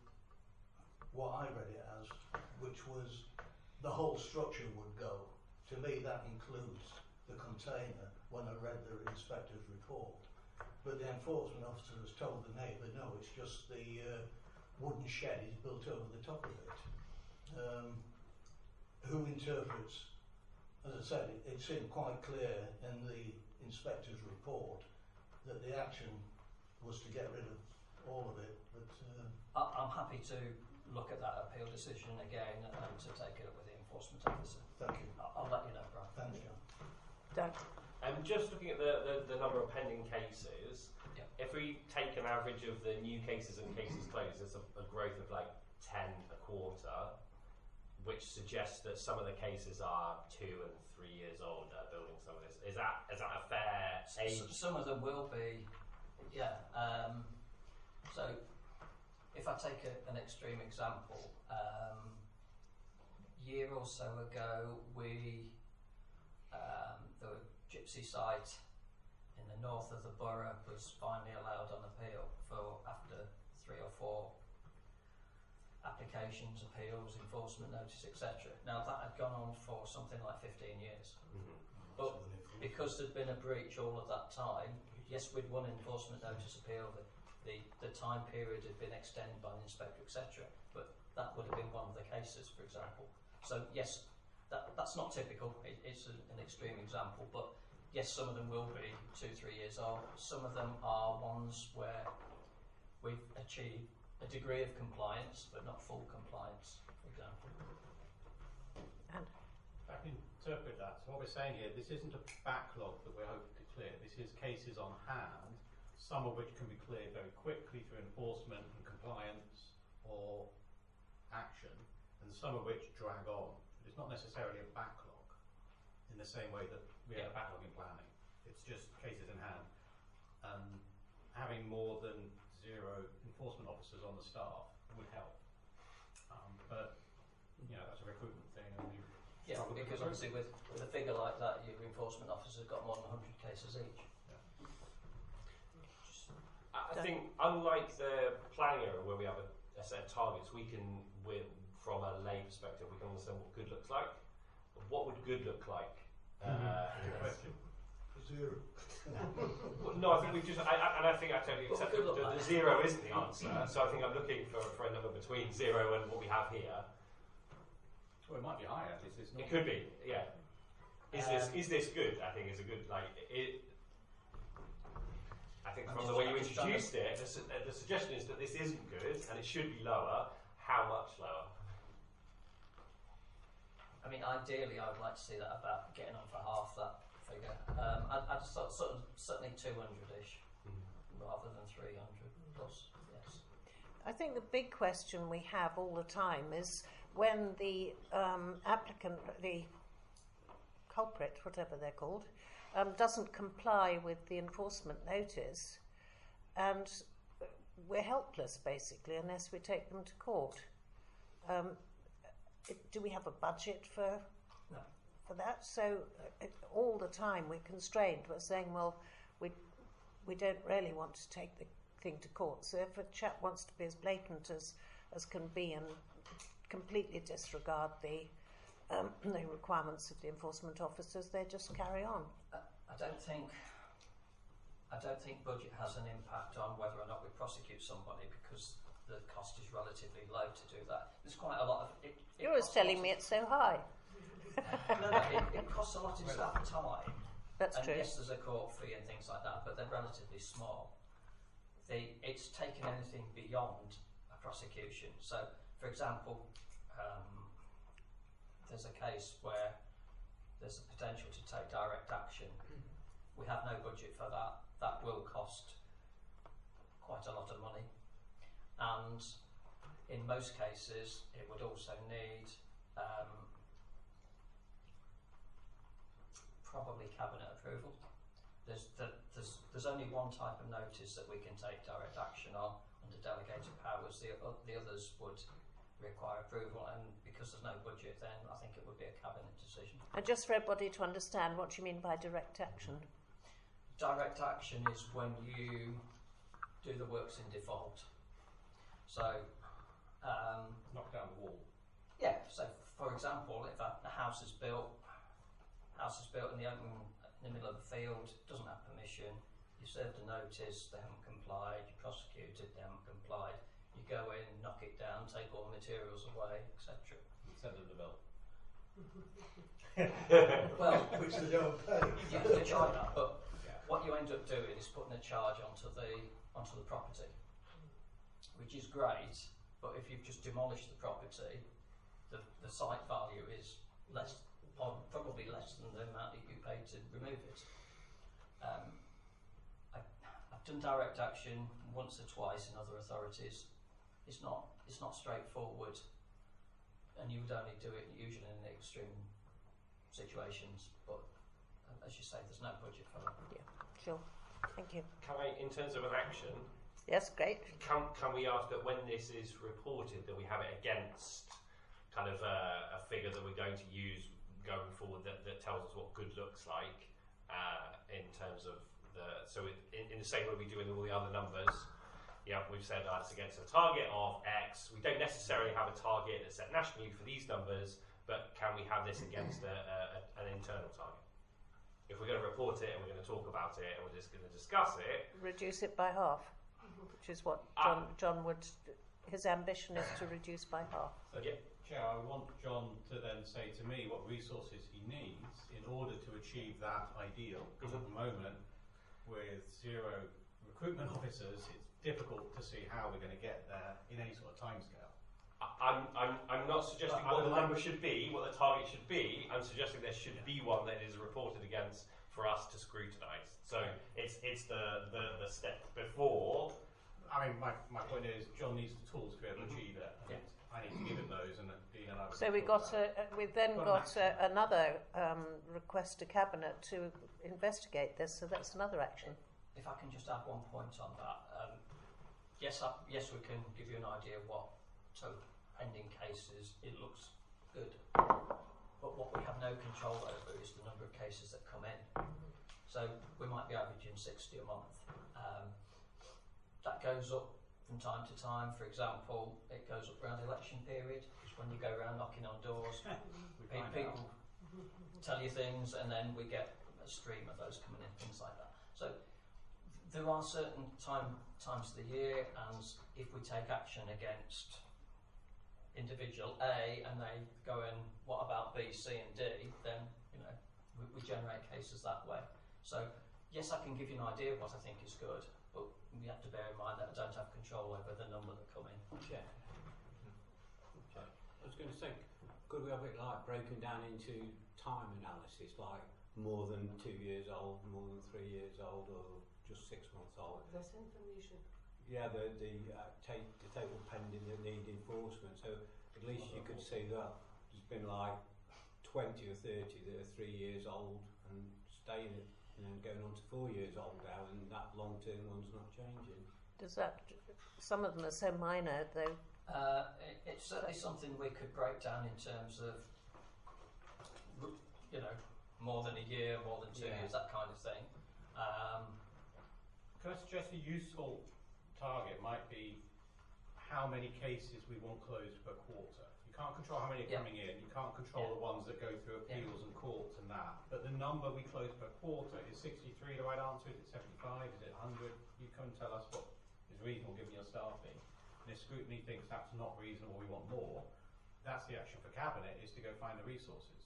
what I read it as, which was the whole structure would go. To me, that includes the container when I read the inspector's report. But the enforcement officer has told the neighbour, no, it's just the uh, wooden shed is built over the top of it. Um, who interprets, as I said, it, it seemed quite clear in the inspector's report that the action was to get rid of all of it. But uh, I, I'm happy to look at that appeal decision again and to take it up with the enforcement officer. Thank you. I'll, I'll let you know, Brian. Thanks, John. Doug. Um, just looking at the, the, the number of pending cases, yeah. if we take an average of the new cases and cases closed, there's a, a growth of like ten a quarter, which suggests that some of the cases are two and three years old. Uh, building some of this, is that is that a fair age? S- some of them will be, yeah. Um, so, if I take a, an extreme example, um, year or so ago, we um, the Gypsy site in the north of the borough was finally allowed on appeal for after three or four applications, appeals, enforcement notice, et cetera. Now that had gone on for something like fifteen years. Mm-hmm. But because there'd been a breach all of that time, yes, we'd won an enforcement notice appeal, the, the, the time period had been extended by the inspector, et cetera. But that would have been one of the cases, for example. So yes, that, that's not typical, it, it's a, an extreme example, but yes, some of them will be two, three years old. Some of them are ones where we've achieved a degree of compliance, but not full compliance, for example. And if I can interpret that, so what we're saying here, this isn't a backlog that we're hoping to clear. This is cases on hand, some of which can be cleared very quickly through enforcement and compliance or action, and some of which drag on. It's not necessarily a backlog in the same way that we have a backlog in planning. It's just cases in hand. Um, having more than zero enforcement officers on the staff would help. Um, but, you know, that's a recruitment thing. And we yeah, because obviously with, with a figure like that, your enforcement officers have got more than one hundred cases each. Yeah. I think, unlike the planning area where we have a, a set of targets, we can, we're, from a lay perspective, we can understand what good looks like. What would good look like? Mm-hmm. Uh, question. Zero. Well, no, I think we've just, I, I, and I think I totally accept that the, the zero isn't the answer. So I think I'm looking for, for a number between zero and what we have here. Well, it might be higher. This is not. It could be, yeah. Is Um, this is this good? I think is a good like it. I think I'm from just the way trying- you I'm just trying introduced it, the, su- uh, the suggestion is that this isn't good and it should be lower. How much lower? I mean, ideally, I would like to see that about getting on for half that figure. Um, I'd, I'd sort, sort of, certainly two hundred-ish mm-hmm. rather than three hundred plus, yes. I think the big question we have all the time is when the um, applicant, the culprit, whatever they're called, um, doesn't comply with the enforcement notice, and we're helpless basically unless we take them to court. Um, it, do we have a budget for no. for that? So uh, it, all the time we're constrained. We're saying, well, we we don't really want to take the thing to court. So if a chap wants to be as blatant as as can be and completely disregard the um, the requirements of the enforcement officers, they just carry on. I, I don't think I don't think budget has an impact on whether or not we prosecute somebody because the cost is relatively low to do that. There's quite a lot of. It, it You're always telling me it's so high. no, no, it, it costs a lot in staff time. That's and true. yes, there's a court fee and things like that, but they're relatively small. The, it's taken anything beyond a prosecution. So, for example, um, there's a case where there's a potential to take direct action. We have no budget for that. That will cost quite a lot of money. And in most cases, it would also need um, probably cabinet approval. There's, the, there's, there's only one type of notice that we can take direct action on under delegated powers. The, uh, the others would require approval, and because there's no budget, then I think it would be a cabinet decision. And just for everybody to understand what you mean by direct action. Direct action is when you do the works in default. So, um, knock down the wall. Yeah. So, for example, if a, a house is built, house is built in the open, in the middle of a field, doesn't have permission. You served a notice, they haven't complied. You prosecuted, they haven't complied. You go in, knock it down, take all the materials away, et cetera. Send them to bill. Well, which they don't pay. You can charge that, but yeah. What you end up doing is putting a charge onto the onto the property, which is great. But if you've just demolished the property, the the site value is less, or probably less than the amount that you paid to remove it. Um, I, I've done direct action once or twice in other authorities. It's not it's not straightforward, and you would only do it usually in the extreme situations. But uh, as you say, there's no budget for that. Yeah, sure. Thank you. Can I, in terms of an action, yes, great. Can can we ask that when this is reported, that we have it against kind of a, a figure that we're going to use going forward that, that tells us what good looks like uh, in terms of the so it, in, in the same way we do with all the other numbers, yeah, we've said that's against a target of X. We don't necessarily have a target that's set nationally for these numbers, but can we have this against a, a, an internal target? If we're going to report it and we're going to talk about it and we're just going to discuss it, reduce it by half, which is what John, John would. His ambition is to reduce by half. So, yeah. Chair, I want John to then say to me what resources he needs in order to achieve that ideal. Because at the moment, with zero recruitment officers, it's difficult to see how we're going to get there in any sort of timescale. I'm, I'm, I'm not suggesting But what the number should be, what the target should be. I'm suggesting there should be one that is reported against for us to scrutinise. So it's it's the, the, the step before. I mean, my, my point is, John needs the tools to be able to achieve it. And yeah. I need to give him those, and Dean and I. So we got a, we've then got a, another um, request to Cabinet to investigate this. So that's another action. If I can just add one point on that, um, yes, I, yes, we can give you an idea of what total pending cases. It looks good, but what we have no control over is the number of cases that come in. So we might be averaging sixty a month. Um, that goes up from time to time. For example, it goes up around the election period, because when you go around knocking on doors, pe- people tell you things, and then we get a stream of those coming in, things like that. So there are certain time times of the year, and if we take action against individual A and they go in, what about B, C and D, then you know we, we generate cases that way. So yes, I can give you an idea of what I think is good, but we have to bear in mind that I don't have control over the number that come in. Okay. Okay. I was going to say, could we have it like broken down into time analysis, like more than two years old, more than three years old, or just six months old? This information. Yeah, the the uh, take the total pending that need enforcement. So at least you could see that there's been like twenty or thirty that are three years old and staying, and then going on to four years old now, and that long term one's not changing. Does that? Some of them are so minor, though. Uh, it, it's certainly something we could break down in terms of, you know, more than a year, more than two yeah. years, that kind of thing. Um, Can I suggest a useful target might be how many cases we want closed per quarter? You can't control how many are yeah. coming in, you can't control yeah. the ones that go through appeals yeah. and courts and that, but the number we close per quarter is sixty-three the right answer, is it seventy-five, is it one hundred? You come and tell us what is reasonable given your staffing. And if scrutiny thinks that's not reasonable, we want more, that's the action for Cabinet, is to go find the resources.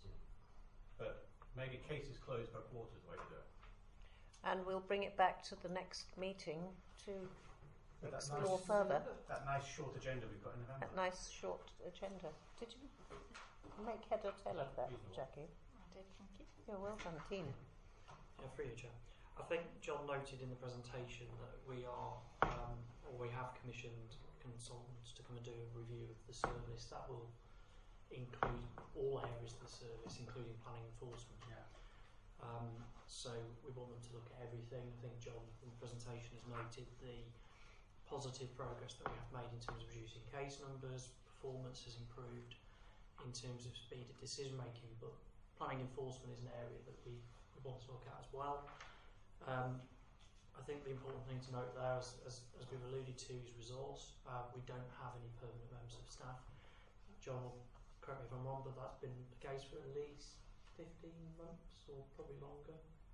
But maybe cases closed per quarter is the way to do it. And we'll bring it back to the next meeting to But that explore nice, further. That nice short agenda we've got in November. That nice short agenda. Did you make head or tail of that, Jackie? I did, thank you. You're well done, Tina. Yeah, free Chair. I think John noted in the presentation that we are, um, or we have commissioned consultants to come and do a review of the service. That will include all areas of the service, including planning enforcement. Yeah. Um, so we want them to look at everything. I think John in the presentation has noted the positive progress that we have made in terms of reducing case numbers, performance has improved in terms of speed of decision making, but planning enforcement is an area that we, we want to look at as well. Um, I think the important thing to note there, as, as, as we've alluded to, is resource. Uh, we don't have any permanent members of staff. John will correct me if I'm wrong, but that's been the case for at least fifteen months or probably longer.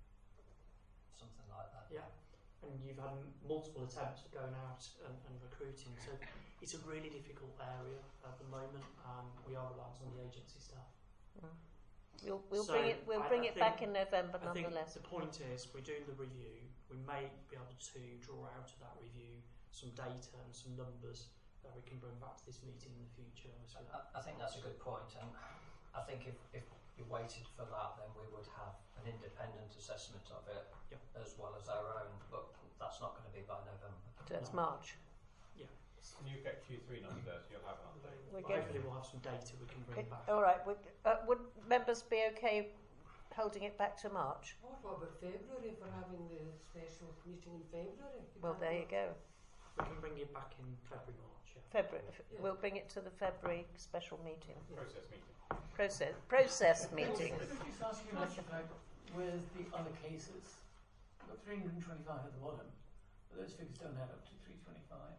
Something like that. Yeah. And you've had m- multiple attempts at going out and, and recruiting, so it's a really difficult area at the moment. Um, we are reliant on the agency staff. Mm. We'll, we'll So bring it. We'll I- bring I it back think- in November, I think nonetheless. the point is, we're doing the review. We may be able to draw out of that review some data and some numbers that we can bring back to this meeting in the future. So I, I think that's a good point, and I think if, if we waited for that, then we would have an independent assessment of it Yep. as well as our own, but that's not going to be by November. That's March. yeah, Can you get Q three numbers? You'll have an update. We're Well, good. hopefully we'll have some data we can bring Okay, back. all right. Would, uh, would members be okay holding it back to March? Or what about February, if we're having the special meeting in February? Could Well, that there you work? go. We can bring it back in February, March. Yeah. February. Yeah. We'll bring it to the February special meeting. Process meeting. Process process meeting. Just ask you, like, with the other cases, we've got three hundred twenty-five at the bottom. But those figures don't add up to three twenty-five.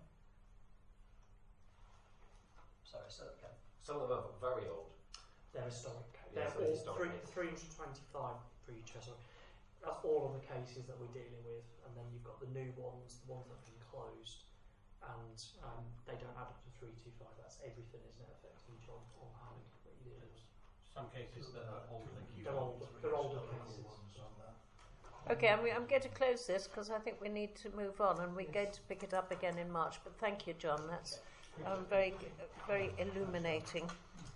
Sorry, so okay. Some of them are very old. They're historic. Yeah, They're so all historic three, cases. three hundred twenty-five pre-chair. Sorry. That's all of the cases that we're dealing with, and then you've got the new ones, the ones that have been closed, and um, they don't add up to three twenty-five. That's everything, isn't it, effectively, John, on how many that you deal with. Some cases that are older than you. They're older. They're older cases. Okay, I'm, I'm going to close this because I think we need to move on, and we're going to pick it up again in March. But thank you, John. That's um, very, very illuminating.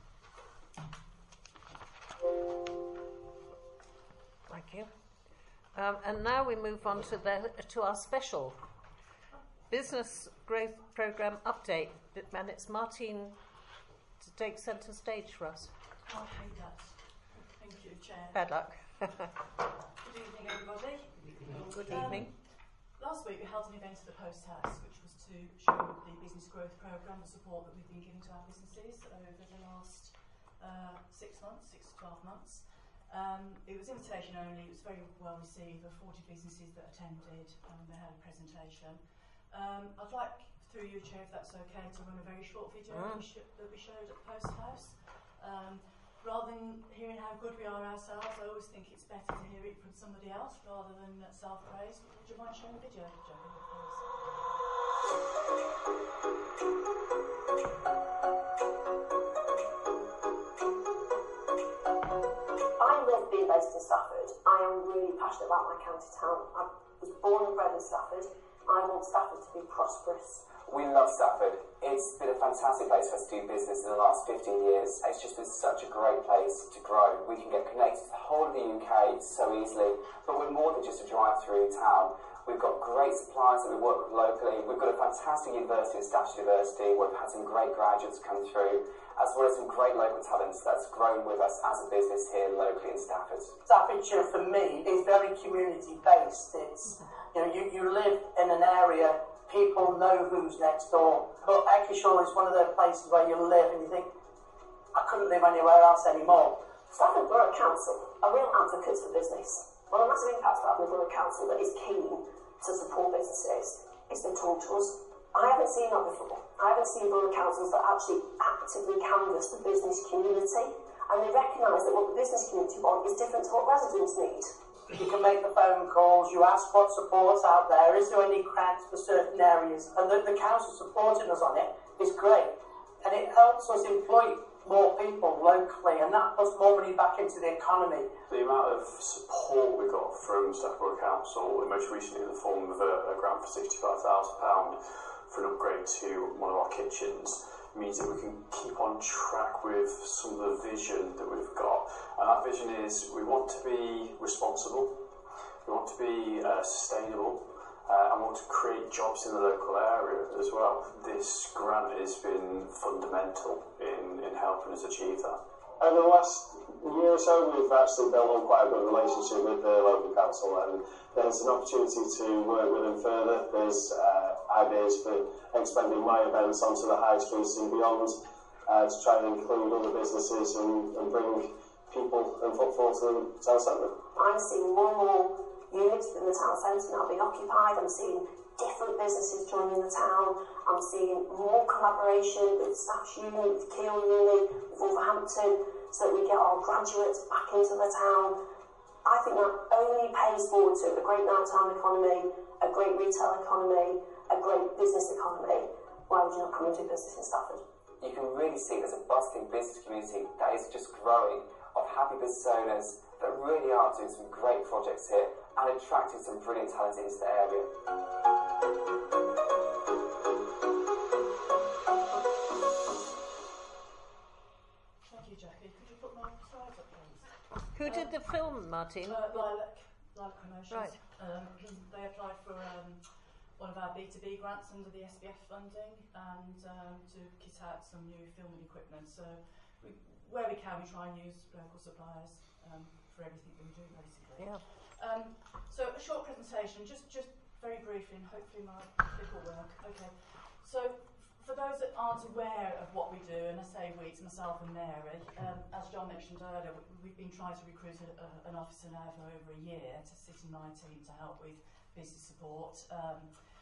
Thank you. Um, and now we move on to the to our special business growth program update, and it's Martine to take centre stage for us. I'll take that. Thank you, Chair. Bad luck. Good evening, everybody. Good Um, evening. Last week we held an event at the Post House, which was to show the business growth programme, the support that we've been giving to our businesses over the last uh, six months, six to twelve months. Um, it was invitation only. It was very well received. There were forty businesses that attended, and they had a presentation. Um, I'd like, through you, Chair, if that's okay, to run a very short video Mm. that, we sh- that we showed at the Post House. Um, rather than hearing how good we are ourselves, I always think it's better to hear it from somebody else rather than uh, self-praise. Would you mind showing the video, Joe? I love being based in Stafford. I am really passionate about my county town. I was born and bred in Stafford. I want Stafford to be prosperous. We love Stafford. It's been a fantastic place for us to do business in the last fifteen years. It's just been such a great place to grow. We can get connected to the whole of the U K so easily, but we're more than just a drive-through town. We've got great suppliers that we work with locally. We've got a fantastic university, Stafford University, where we've had some great graduates come through, as well as some great local talents that's grown with us as a business here locally in Stafford. Staffordshire, for me, is very community-based. It's, you know, you, you live in an area, people know who's next door. But Akershire is one of those places where you live and you think, I couldn't live anywhere else anymore. Stafford Borough Council are real advocates for business. One of the massive impacts about the Borough Council that is keen to support businesses is they talk to us. I haven't seen that before. I haven't seen Borough Councils that actually actively canvass the business community, and they recognise that what the business community want is different to what residents need. You can make the phone calls, you ask what support's out there, is there any grants for certain areas, and the, the council supporting us on it is great. And it helps us employ more people locally, and that puts more money back into the economy. The amount of support we got from Stafford Borough Council, most recently in the form of a, a grant for sixty-five thousand pounds for an upgrade to one of our kitchens, means that we can keep on track with some of the vision that we've got. And that vision is we want to be responsible, we want to be uh, sustainable, uh, and we want to create jobs in the local area as well. This grant has been fundamental in, in helping us achieve that. Over the last year or so, we've actually built on quite a good relationship with the local council, and there's an opportunity to work with them further. There's uh, ideas for expanding my events onto the high streets and beyond, uh, to try and include other businesses and, and bring people and footfall to the town centre. I'm seeing more and more units in the town centre now being occupied. I'm seeing different businesses joining the town. I'm seeing more collaboration with Staffs Uni, with Keele Uni, with Wolverhampton, so that we get our graduates back into the town. I think that only pays forward to a great nighttime economy, a great retail economy, a great business economy. Why would you not come and do business in Stafford? You can really see there's a bustling business community that is just growing, of happy business owners that really are doing some great projects here and attracting some brilliant talent into the area. Thank you, Jackie. Could you put my slides up, please? Who did the film, Martin? Uh, Lilac, Lilac Promotions. Right. Um, they applied for um, one of our B two B grants under the S B F funding, and um, to kit out some new filming equipment. So we, where we can, we try and use local suppliers um, for everything that we do, basically. Yeah. Um, so a short presentation, just just very briefly, and hopefully my clip will work. Okay. So for those that aren't aware of what we do, and I say we, it's myself and Mary, um, as John mentioned earlier, we, we've been trying to recruit a, a, an officer now for over a year to sit in my team to help with business support. Um,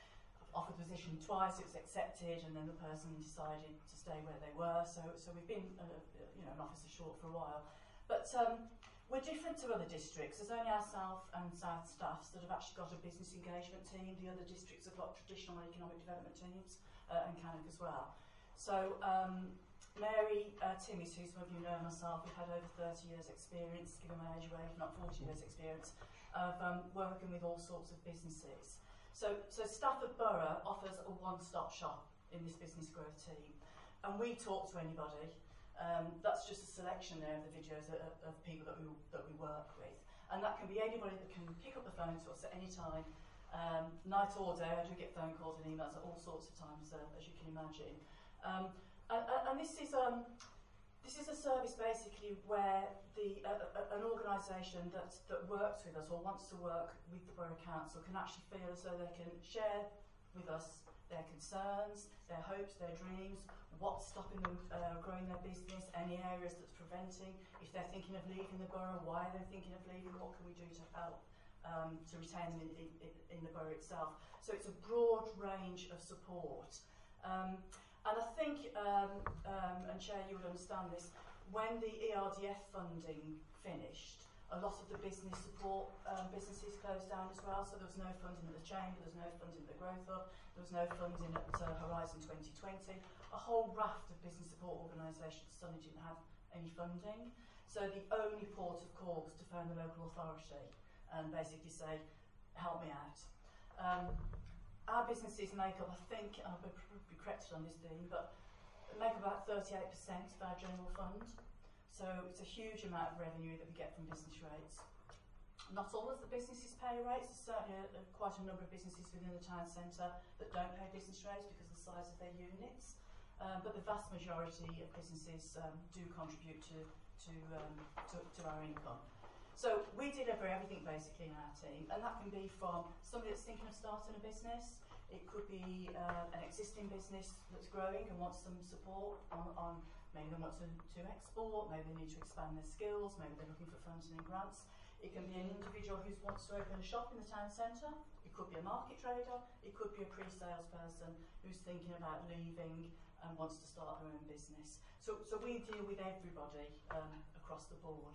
offered the position twice, it was accepted, and then the person decided to stay where they were. So, so we've been, uh, you know, an officer short for a while. But um, we're different to other districts. There's only our South and South staffs that have actually got a business engagement team. The other districts have got traditional economic development teams, uh, and Cannock as well. So um, Mary uh, Timmis, who some of you know, myself, we've had over thirty years experience, given my age away, if not forty years experience, of um, working with all sorts of businesses. So, so Stafford Borough offers a one-stop shop in this business growth team, and we talk to anybody. Um, that's just a selection there of the videos of, of people that we that we work with, and that can be anybody that can pick up the phone to us at any time, um, night or day. I do get phone calls and emails at all sorts of times, uh, as you can imagine. Um, and, and this is um, this is a service basically where the uh, uh, an organisation that that works with us or wants to work with the Borough Council can actually feel as though they can share with us their concerns, their hopes, their dreams, what's stopping them uh, growing their business, any areas that's preventing, if they're thinking of leaving the borough, why they're thinking of leaving, what can we do to help um, to retain them in, in, in the borough itself. So it's a broad range of support. Um, and I think, um, um, and Chair, you would understand this, when the E R D F funding finished, a lot of the business support um, businesses closed down as well, so there was no funding at the Chamber, there was no funding at the Growth Hub, there was no funding at uh, Horizon twenty twenty. A whole raft of business support organisations suddenly didn't have any funding. So the only port of call was to phone the local authority and basically say, help me out. Um, our businesses make up, I think, and I'll be, be corrected on this, Dean, but make about thirty-eight percent of our general fund. So it's a huge amount of revenue that we get from business rates. Not all of the businesses pay rates. There's certainly a, a, quite a number of businesses within the town centre that don't pay business rates because of the size of their units. Um, but the vast majority of businesses um, do contribute to, to, um, to, to our income. So we deliver everything basically in our team, and that can be from somebody that's thinking of starting a business. It could be uh, an existing business that's growing and wants some support on, on maybe they want to, to export, maybe they need to expand their skills, maybe they're looking for funding and grants. It can be an individual who wants to open a shop in the town centre. It could be a market trader. It could be a pre-sales person who's thinking about leaving and wants to start their own business. So, so we deal with everybody um, across the board.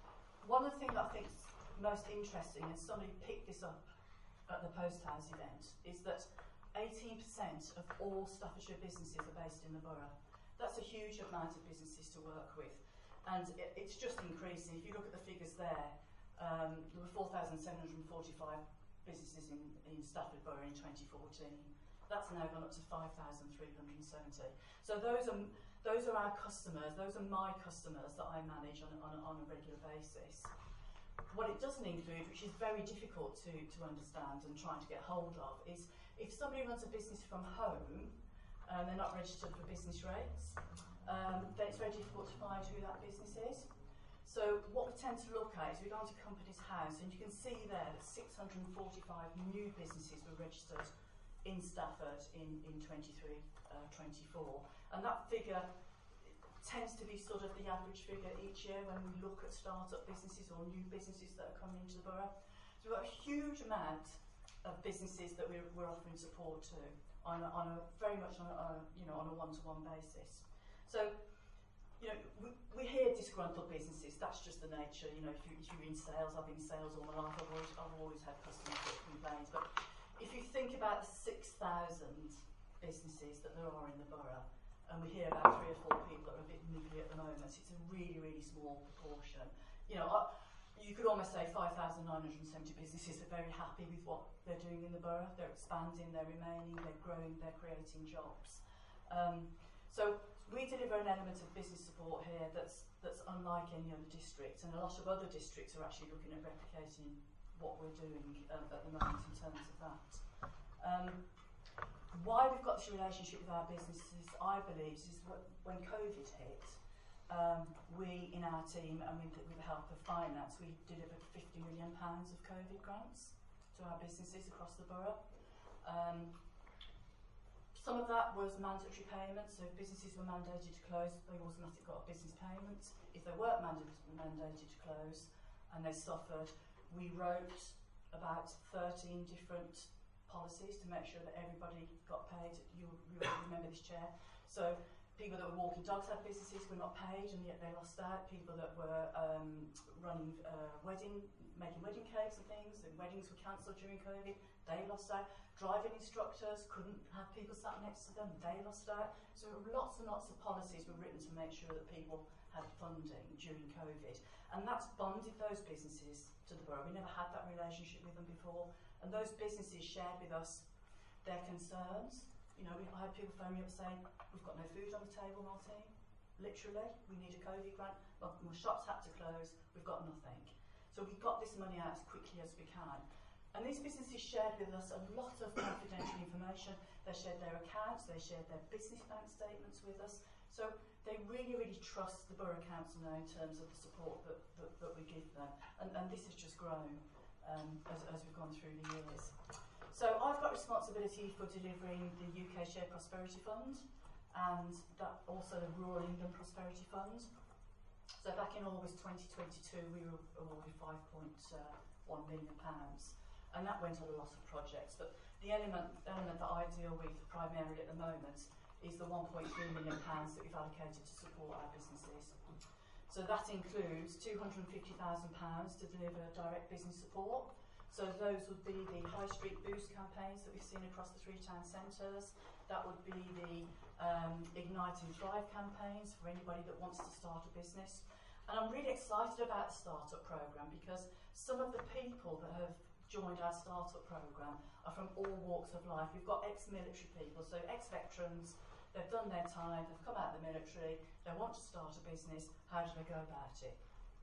One of the things that I think is most interesting, and somebody picked this up at the Post House event, is that eighteen percent of all Staffordshire businesses are based in the borough. That's a huge amount of businesses to work with, and it, it's just increasing. If you look at the figures there, um, there were four thousand seven hundred forty-five businesses in, in Stafford Borough in twenty fourteen. That's now gone up to five thousand three hundred seventy. So those are those are our customers. Those are my customers that I manage on, on, on a regular basis. What it doesn't include, which is very difficult to, to understand and trying to get hold of, is if somebody runs a business from home and they're not registered for business rates, um, then it's very difficult to find who that business is. So what we tend to look at is we go onto Companies House, and you can see there that six hundred forty-five new businesses were registered in Stafford in, in twenty-three twenty-four. And that figure tends to be sort of the average figure each year when we look at start-up businesses or new businesses that are coming into the borough. So we've got a huge amount of businesses that we're, we're offering support to on a, on a very much on a, on a you know on a one-to-one basis. So you know we, we hear disgruntled businesses. That's just the nature. You know if, you, if you're in sales, I've been in sales all my life. I've always I've always had customers that complain. But if you think about the six thousand businesses that there are in the borough, and we hear about three or four people that are a bit niggly at the moment, it's a really, really small proportion. You know, I, you could almost say five thousand nine hundred seventy businesses are very happy with what they're doing in the borough. They're expanding, they're remaining, they're growing, they're creating jobs. Um, so we deliver an element of business support here that's that's unlike any other district, and a lot of other districts are actually looking at replicating what we're doing um, at the moment in terms of that. Um, why we've got this relationship with our businesses, I believe, is what, when COVID hit, um, we in our team, and with, with the help of finance, we delivered fifty million pounds of COVID grants to our businesses across the borough. Um, some of that was mandatory payments, so if businesses were mandated to close, they automatically got a business payment. If they weren't mandated, mandated to close and they suffered, we wrote about thirteen different policies to make sure that everybody got paid. You, you remember this chair. So people that were walking dogs had businesses were not paid and yet they lost out. People that were um, running uh, wedding, making wedding cakes and things, and weddings were cancelled during COVID, they lost out. Driving instructors couldn't have people sat next to them, they lost out. So lots and lots of policies were written to make sure that people had funding during COVID. And that's bonded those businesses to the borough. We never had that relationship with them before. And those businesses shared with us their concerns. You know, we, I had people phone me up saying, we've got no food on the table, Martine. Literally, we need a COVID grant. Well, my shops had to close, we've got nothing. So we got this money out as quickly as we can. And these businesses shared with us a lot of confidential information. They shared their accounts, they shared their business bank statements with us. So they really, really trust the Borough Council now in terms of the support that, that, that we give them. And, and this has just grown um, as, as we've gone through the years. So I've got responsibility for delivering the U K Shared Prosperity Fund and that also the Rural England Prosperity Fund. So back in August twenty twenty-two we were awarded five point one million pounds. And that went on a lot of projects, but the element, element that I deal with primarily at the moment is the one point three million pounds that we've allocated to support our businesses. So that includes two hundred and fifty thousand pounds to deliver direct business support. So those would be the High Street Boost campaigns that we've seen across the three town centres. That would be the um, Ignite and Thrive campaigns for anybody that wants to start a business. And I'm really excited about the startup programme because some of the people that have joined our startup programme are from all walks of life. We've got ex-military people, so ex-veterans, they've done their time, they've come out of the military, they want to start a business, how do they go about it?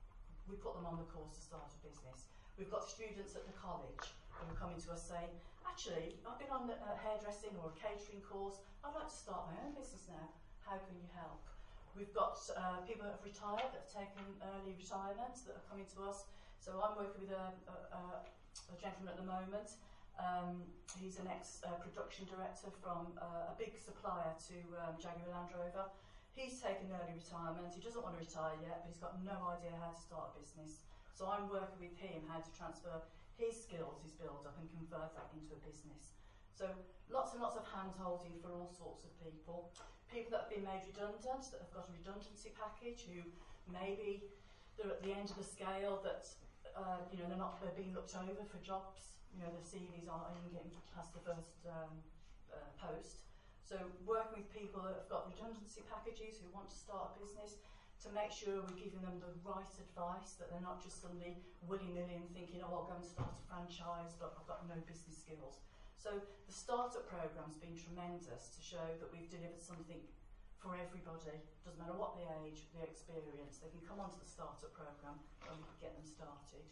We put them on the course to start a business. We've got students at the college who are coming to us saying, actually, I've been on a hairdressing or a catering course, I'd like to start my own business now, how can you help? We've got uh, people that have retired, that have taken early retirement, that are coming to us. So I'm working with a, a, a a gentleman at the moment. Um, he's an ex-production uh, director from uh, a big supplier to um, Jaguar Land Rover. He's taken early retirement. He doesn't want to retire yet, but he's got no idea how to start a business. So I'm working with him how to transfer his skills, his build-up, and convert that into a business. So lots and lots of hand-holding for all sorts of people. People that have been made redundant, that have got a redundancy package, who maybe they're at the end of the scale that Uh, you know, they're not they're being looked over for jobs. You know, the C Vs aren't even getting past the first um, uh, post. So working with people that have got redundancy packages who want to start a business to make sure we're giving them the right advice, that they're not just suddenly willy-nilly and thinking, oh, I'll go and start a franchise, but I've got no business skills. So the startup programme's been tremendous to show that we've delivered something for everybody. Doesn't matter what the age, the experience, they can come onto the startup programme and we can get them started.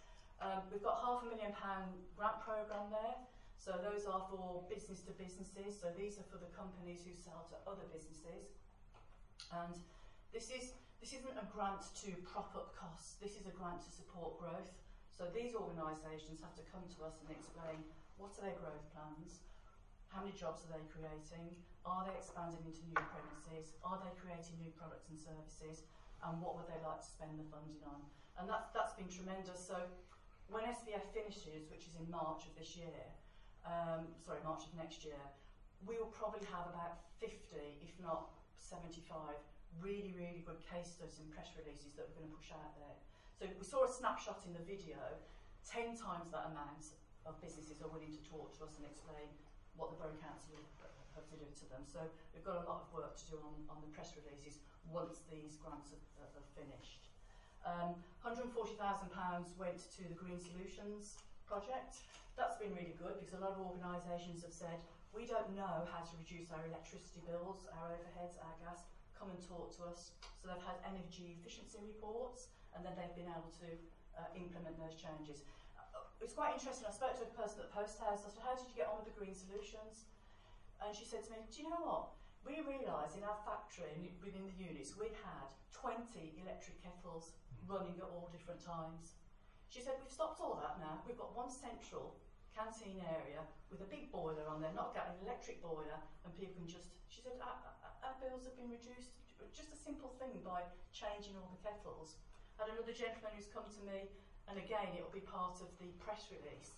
Um, we've got half a million pound grant programme there. So those are for business to businesses. So these are for the companies who sell to other businesses. And this is this isn't a grant to prop up costs. This is a grant to support growth. So these organisations have to come to us and explain what are their growth plans, how many jobs are they creating, are they expanding into new premises, are they creating new products and services, and what would they like to spend the funding on. And that's, that's been tremendous. So when S V F finishes, which is in March of this year, um, sorry, March of next year, we will probably have about fifty, if not seventy-five, really, really good case studies and press releases that we're going to push out there. So we saw a snapshot in the video, ten times that amount of businesses are willing to talk to us and explain what the Borough Council have delivered to them. So we've got a lot of work to do on, on the press releases once these grants are, are, are finished. Um, one hundred and forty thousand pounds went to the Green Solutions project. That's been really good because a lot of organisations have said, we don't know how to reduce our electricity bills, our overheads, our gas, come and talk to us. So they've had energy efficiency reports and then they've been able to uh, implement those changes. It's quite interesting. I spoke to a person at the Post House. I said, how did you get on with the Green Solutions? And she said to me, do you know what? We realised in our factory, within the units, we had twenty electric kettles running at all different times. She said, we've stopped all that now. We've got one central canteen area with a big boiler on there, not got an electric boiler, and people can just, she said, our, our bills have been reduced. Just a simple thing by changing all the kettles. I had another gentleman who's come to me, and again, it'll be part of the press release.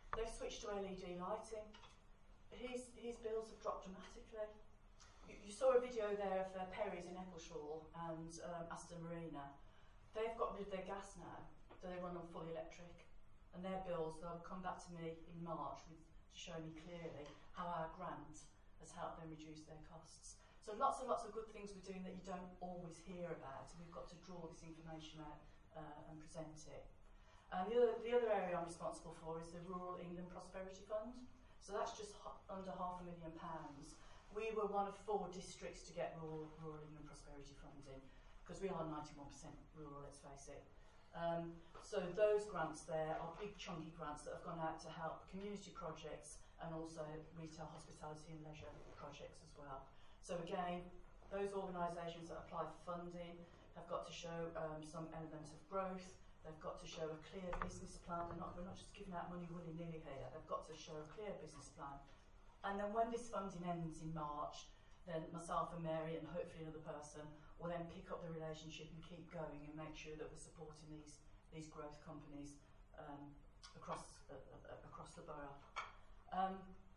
they've switched to L E D lighting. His, his bills have dropped dramatically. You, you saw a video there of uh, Perry's in Eccleshall and um, Aston Marina. They've got rid of their gas now, so they run on fully electric. And their bills, they'll come back to me in March with, to show me clearly how our grant has helped them reduce their costs. So lots and lots of good things we're doing that you don't always hear about, and we've got to draw this information out uh, and present it. And the other, the other area I'm responsible for is the Rural England Prosperity Fund. So that's just under half a million pounds. We were one of four districts to get Rural, Rural England Prosperity funding, because we are ninety-one percent rural, let's face it. Um, so those grants there are big chunky grants that have gone out to help community projects and also retail, hospitality and leisure projects as well. So again, those organisations that apply for funding have got to show um, some element of growth. They've got to show a clear business plan. They're not, we're not just giving out money willy-nilly here. They've got to show a clear business plan. And then when this funding ends in March, then myself and Mary and hopefully another person will then pick up the relationship and keep going and make sure that we're supporting these these growth companies um, across uh, uh, across the borough. Um,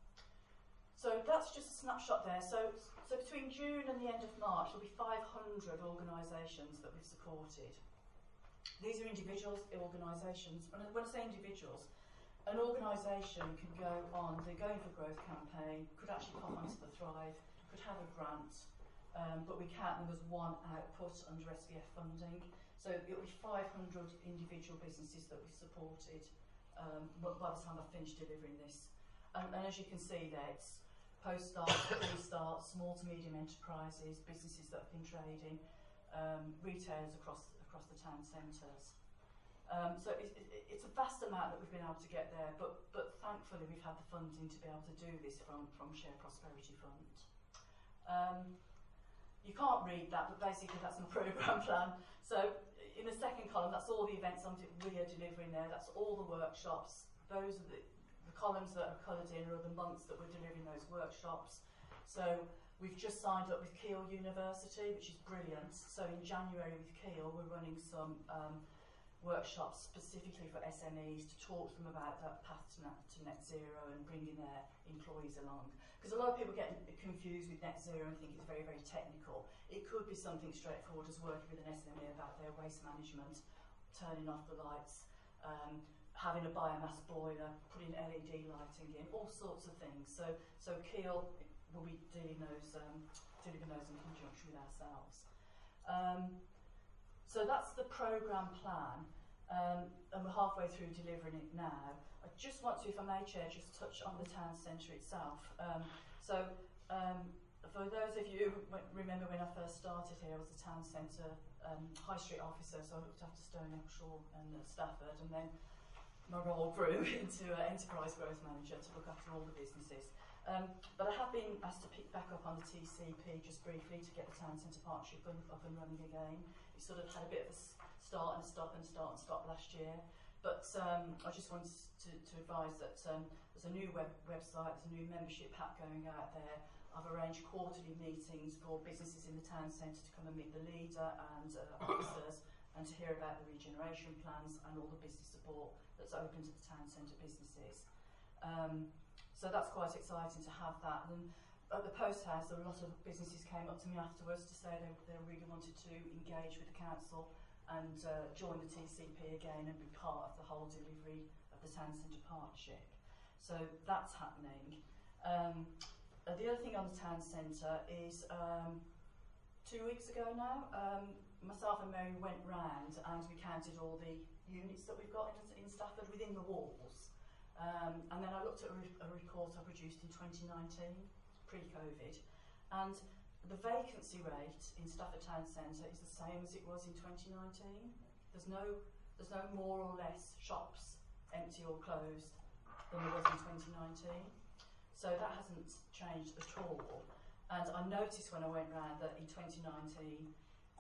so that's just a snapshot there. So so between June and the end of March, there'll be five hundred organisations that we've supported. These are individuals, organisations. When I, when I say individuals, an organisation can go on the Going for Growth campaign, could actually pop onto the Thrive, could have a grant, um, but we can't. There was one output under S B F funding. So it will be five hundred individual businesses that we've supported um, by the time I finish delivering this. Um, and as you can see there, it's post-start, pre-start, small to medium enterprises, businesses that have been trading, um, retailers across across the town centres. Um, so it, it, it's a vast amount that we've been able to get there, but but thankfully we've had the funding to be able to do this from, from Share Prosperity Fund. Um, you can't read that, but basically that's my programme plan. So in the second column, that's all the events I'm we are delivering there, that's all the workshops. Those are the, the columns that are coloured in are the months that we're delivering those workshops. So we've just signed up with Keele University, which is brilliant. So in January with Keele, we're running some um, workshops specifically for S M Es to talk to them about that path to net, to net zero and bringing their employees along. Because a lot of people get confused with net zero and think it's very, very technical. It could be something straightforward as working with an S M E about their waste management, turning off the lights, um, having a biomass boiler, putting L E D lighting in, all sorts of things. So, so Keele will be doing those, um, delivering those in conjunction with ourselves. Um, so that's the programme plan, um, and we're halfway through delivering it now. I just want to, if I may, Chair, just touch on the town centre itself. Um, so, um, for those of you who remember when I first started here, I was the town centre um, high street officer, so I looked after Stone, Eccleshall and uh, Stafford, and then my role grew into uh, enterprise growth manager to look after all the businesses. Um, but I have been asked to pick back up on the T C P just briefly to get the town centre partnership up and running again. It sort of had a bit of a start and a stop and start and stop last year. But um, I just wanted to, to advise that um, there's a new web website, there's a new membership pack going out there. I've arranged quarterly meetings for businesses in the town centre to come and meet the leader and uh, officers and to hear about the regeneration plans and all the business support that's open to the town centre businesses. Um, so that's quite exciting to have that. And at the post house, there were a lot of businesses came up to me afterwards to say they, they really wanted to engage with the council and uh, join the T C P again and be part of the whole delivery of the town centre partnership. So that's happening. Um, uh, the other thing on the town centre is um, two weeks ago now, um, myself and Mary went round and we counted all the units that we've got in, in Stafford within the walls. Um, and then I looked at a, re a report I produced in twenty nineteen, pre-COVID, and the vacancy rate in Stafford Town Centre is the same as it was in twenty nineteen. There's no, there's no more or less shops empty or closed than there was in twenty nineteen. So that hasn't changed at all. And I noticed when I went round that in twenty nineteen,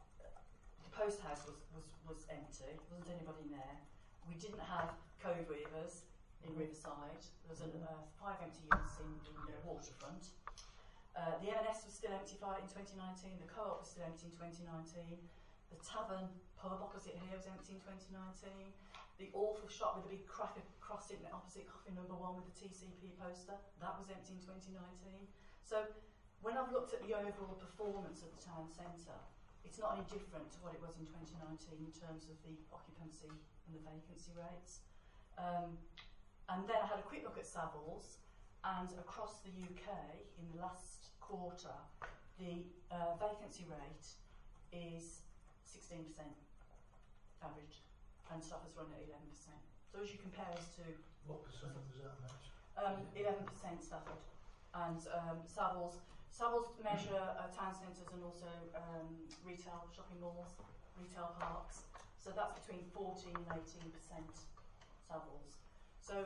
the post house was, was, was empty, there wasn't anybody in there. We didn't have code weavers in Riverside. There was uh, five empty units in, in uh, Waterfront. Uh, the M and S was still empty in twenty nineteen, the Co-op was still empty in twenty nineteen, the tavern pub opposite here was empty in twenty nineteen, The awful shop with the big cracker crossing opposite coffee number one with the T C P poster, that was empty in twenty nineteen. So when I've looked at the overall performance of the town centre, it's not any different to what it was in twenty nineteen in terms of the occupancy and the vacancy rates. Um, and then I had a quick look at Savills, and across the U K in the last quarter, the uh, vacancy rate is sixteen percent average, and Stafford's run at eleven percent. So as you compare us to... What percent was that, Max? Um, eleven percent Stafford. And um, Savills, Savills measure uh, town centres and also um, retail shopping malls, retail parks. So that's between fourteen and eighteen percent Savills. So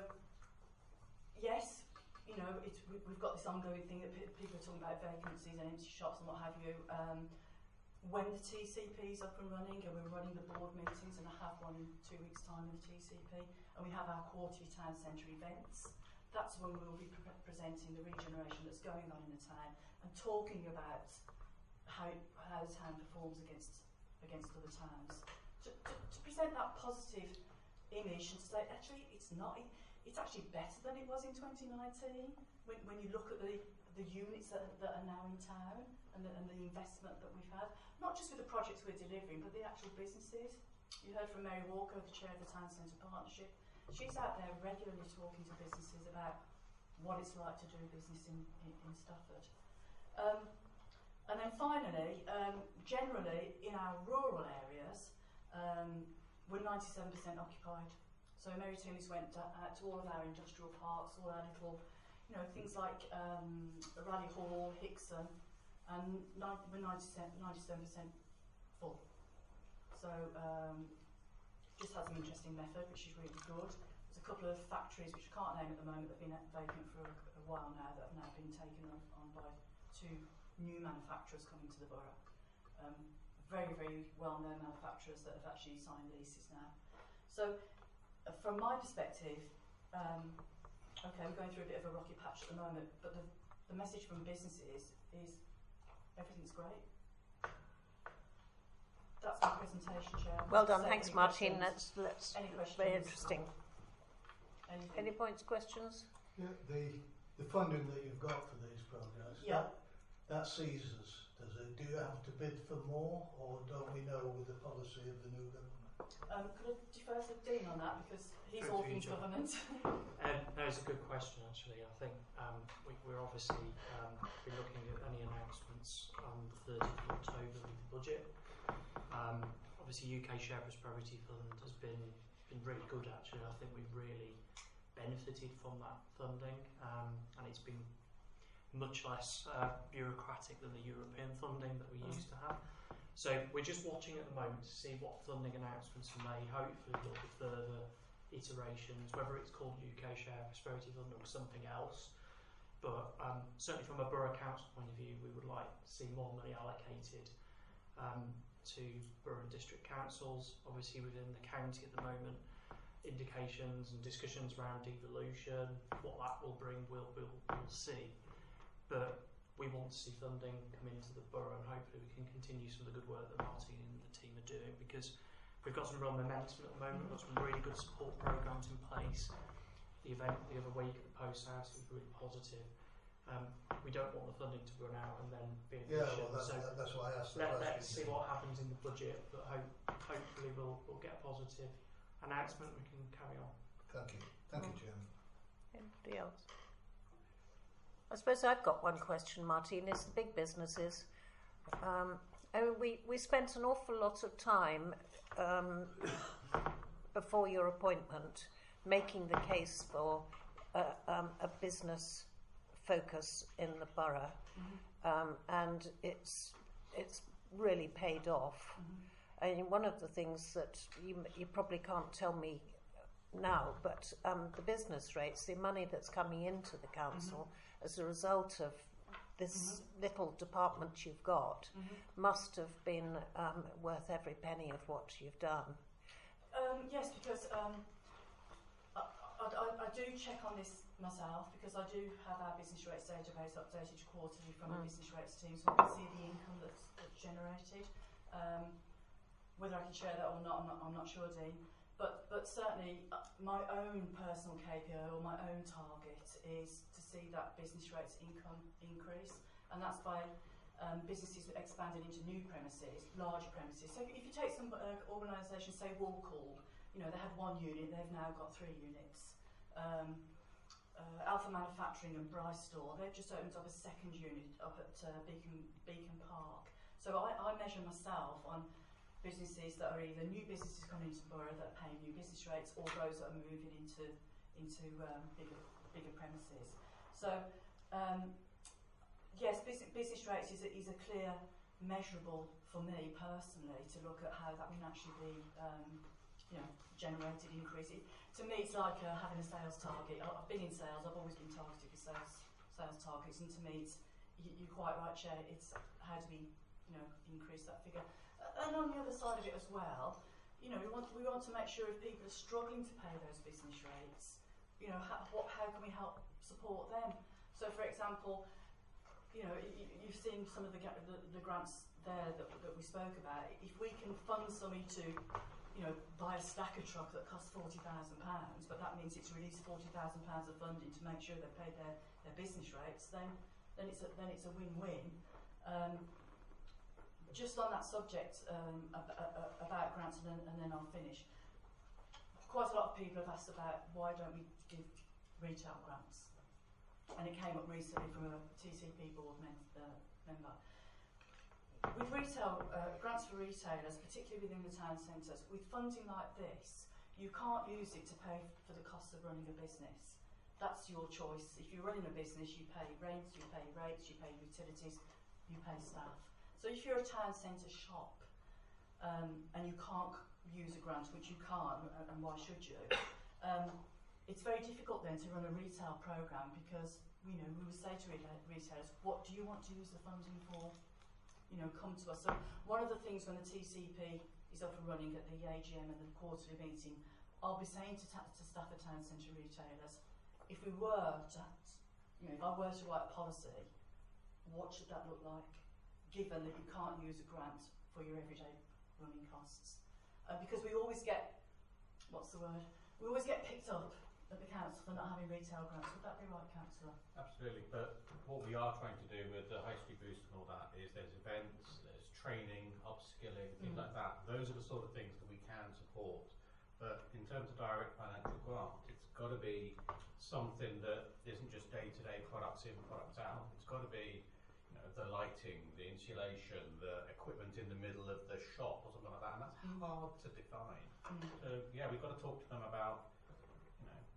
yes, you know, it's, we, we've got this ongoing thing that p people are talking about vacancies and empty shops and what have you. Um, when the T C P is up and running, and we're running the board meetings, and I have one in two weeks' time in the T C P, and we have our quarterly town centre events, that's when we will be pre presenting the regeneration that's going on in the town and talking about how, how the town performs against against other towns. To, to, to present that positive image and to say, actually, it's not, it's actually better than it was in twenty nineteen, when, when you look at the, the units that, that are now in town and the, and the investment that we've had, not just with the projects we're delivering, but the actual businesses. You heard from Mary Walker, the chair of the Town Centre Partnership. She's out there regularly talking to businesses about what it's like to do business in, in, in Stafford. Um, and then finally, um, generally in our rural areas, um, we're ninety-seven percent occupied. So Mary Toonies went out to all of our industrial parks, all our little, you know, things like um, Raleigh Hall, Hickson, and we're ninety-seven percent full. So um, just had some interesting method, which is really good. There's a couple of factories which I can't name at the moment that have been vacant for a, a while now, that have now been taken on, on by two new manufacturers coming to the borough. Um, very, very well-known manufacturers that have actually signed leases now. So uh, from my perspective, um, okay, we're going through a bit of a rocky patch at the moment, but the, the message from businesses is everything's great. That's my presentation, Chair. Well done, So thanks, any Martin. questions? Let's, let's Any questions? very interesting. Anything? Any points, questions? Yeah, the the funding that you've got for these programmes, Yeah. that, that seizes, does it? Do you have to bid for more, or don't we know with the policy of the new government? Um, could I defer to Dean on that, because he's Through all to you, things John. government. Um, no, it's a good question, actually. I think um, we, we're obviously um, be looking at any announcements on the thirtieth of October with the budget. Um, obviously, U K Share Prosperity Fund has been been really good, actually. I think we've really benefited from that funding, um, and it's been much less uh, bureaucratic than the European funding that we used to have. So we're just watching at the moment to see what funding announcements are made. Hopefully there'll be further iterations, whether it's called U K Share Prosperity Fund or something else. But um, certainly from a borough council point of view, we would like to see more money allocated um, to borough and district councils. Obviously within the county at the moment, indications and discussions around devolution, what that will bring, we'll, we'll, we'll see. But we want to see funding come into the borough, and hopefully we can continue some of the good work that Martin and the team are doing, because we've got some real momentum at the moment. We've got some really good support programmes in place. The event the other week at the Post House was really positive. Um, we don't want the funding to run out and then be an Yeah, issue. well, that's, So that, that's why I asked the let, question. let's see what happens in the budget, but hope, hopefully we'll, we'll get a positive announcement. We can carry on. Thank you. Thank you, Chairman. Anybody else? I suppose I've got one question, Martin. It's the big businesses. Um, I mean, we, we spent an awful lot of time um, before your appointment making the case for uh, um, a business focus in the borough, Mm-hmm. um, and it's it's really paid off. Mm-hmm. I mean, one of the things that you, you probably can't tell me now, but um, the business rates, the money that's coming into the council mm-hmm. as a result of this mm-hmm. little department you've got mm-hmm. must have been um, worth every penny of what you've done. Um, yes, because um, I, I, I do check on this myself, because I do have our business rates database updated quarterly from mm. the business rates team, so I can see the income that's, that's generated. Um, whether I can share that or not, I'm not, I'm not sure, Dean. but but certainly uh, my own personal K P I or my own target is to see that business rates income increase, and that's by um, businesses expanding into new premises, larger premises. So if you take some uh, organisation, say Wallcall, you know, they had one unit, they've now got three units. Um, uh, Alpha Manufacturing and Bryce Store, they've just opened up a second unit up at uh, Beacon, Beacon Park. So I, I measure myself on businesses that are either new businesses coming into the borough that are paying new business rates, or those that are moving into into um, bigger bigger premises. So um, yes, business, business rates is a, is a clear measurable for me personally to look at how that can actually be um, you know, generated increase. It, to me, it's like uh, having a sales target. I've been in sales. I've always been targeted for sales sales targets, and to me, it's, you, you're quite right, Chair. It's how do we, you know, increase that figure. Uh, and on the other side of it as well, you know, we want we want to make sure if people are struggling to pay those business rates, you know, how, what how can we help support them? So, for example, you know, you, you've seen some of the, the the grants there that that we spoke about. If we can fund somebody to, you know, buy a stacker truck that costs forty thousand pounds, but that means it's released forty thousand pounds of funding to make sure they pay their, their business rates, then then it's a, then it's a win-win. Um, just on that subject um, about, about grants, and then, and then I'll finish. Quite a lot of people have asked about why don't we give retail grants, and it came up recently from a T C P board mem uh, member. With retail, uh, grants for retailers, particularly within the town centres, with funding like this, you can't use it to pay for the cost of running a business. That's your choice. If you're running a business, you pay rents, you pay rates, you pay utilities, you pay staff. So if you're a town centre shop um, and you can't use a grant, which you can't, and, and why should you, um, it's very difficult then to run a retail programme, because, you know, we would say to retailers, what do you want to use the funding for? You know, come to us. So one of the things when the T C P is up and running at the A G M and the quarterly meeting, I'll be saying to, to staff at town centre retailers, if we were to, you know, if I were to write a policy, what should that look like, given that you can't use a grant for your everyday running costs? Uh, because we always get, what's the word? We always get picked up at the council for not having retail grants. Would that be right, Councillor? Absolutely, but what we are trying to do with the High Street Boost and all that is there's events, there's training, upskilling, things mm. like that. Those are the sort of things that we can support. But in terms of direct financial grant, it's got to be something that isn't just day-to-day products in, products out. It's got to be, you know, the lighting, the insulation, the equipment in the middle of the shop or something like that, and that's mm. hard to define. Mm. So yeah, we've got to talk to them about, you know,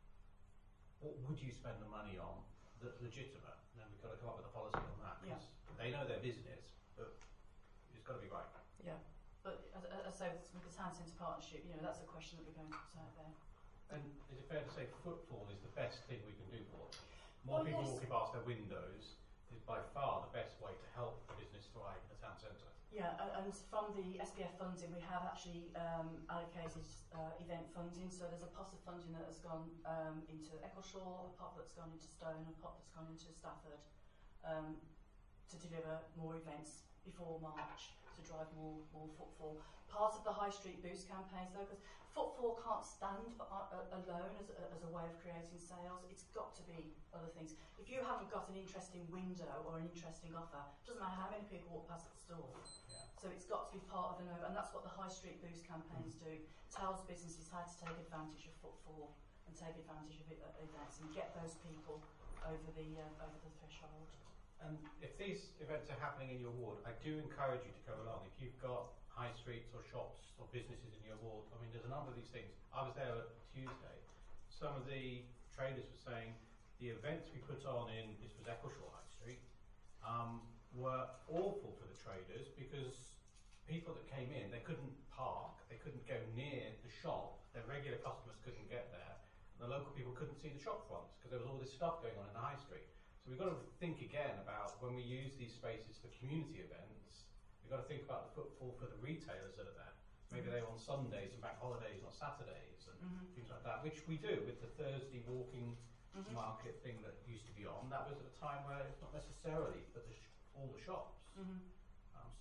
what would you spend the money on that's legitimate? And then we've got to come up with a policy on that, because yeah. they know their business, but it's got to be right. Yeah, but as, as I say, with the town centre partnership, you know, that's a question that we're going to put out there. And is it fair to say footfall is the best thing we can do for them? More well, people yes. walking past their windows is by far the best way to help the business thrive in the town centre. Yeah, and from the S P F funding, we have actually um, allocated uh, event funding. So there's a pot of funding that has gone um, into Eccleshaw, a pot that's gone into Stone, and a pot that's gone into Stafford um, to deliver more events before March to drive more, more footfall. Part of the High Street Boost campaigns, though, because footfall can't stand uh, alone as a, as a way of creating sales. It's got to be other things. If you haven't got an interesting window or an interesting offer, it doesn't matter how many people walk past the store. Yeah. So it's got to be part of an over, and that's what the High Street Boost campaigns do. Tells businesses how to take advantage of footfall and take advantage of it, uh, events and get those people over the uh, over the threshold. And if these events are happening in your ward, I do encourage you to go along. If you've got high streets or shops or businesses in your ward, I mean, there's a number of these things. I was there on Tuesday. Some of the traders were saying the events we put on in, this was Eccleshaw High Street, um, were awful for the traders, because people that came in, they couldn't park, they couldn't go near the shop, their regular customers couldn't get there, and the local people couldn't see the shop fronts because there was all this stuff going on in the high street. So we've got to think again about when we use these spaces for community events, we've got to think about the footfall for the retailers that are there. Maybe they're on Sundays and bank holidays, not Saturdays, and mm-hmm. things like that, which we do with the Thursday walking mm-hmm. market thing that used to be on. That was at a time where it's not necessarily for the sh all the shops. Mm-hmm. um, so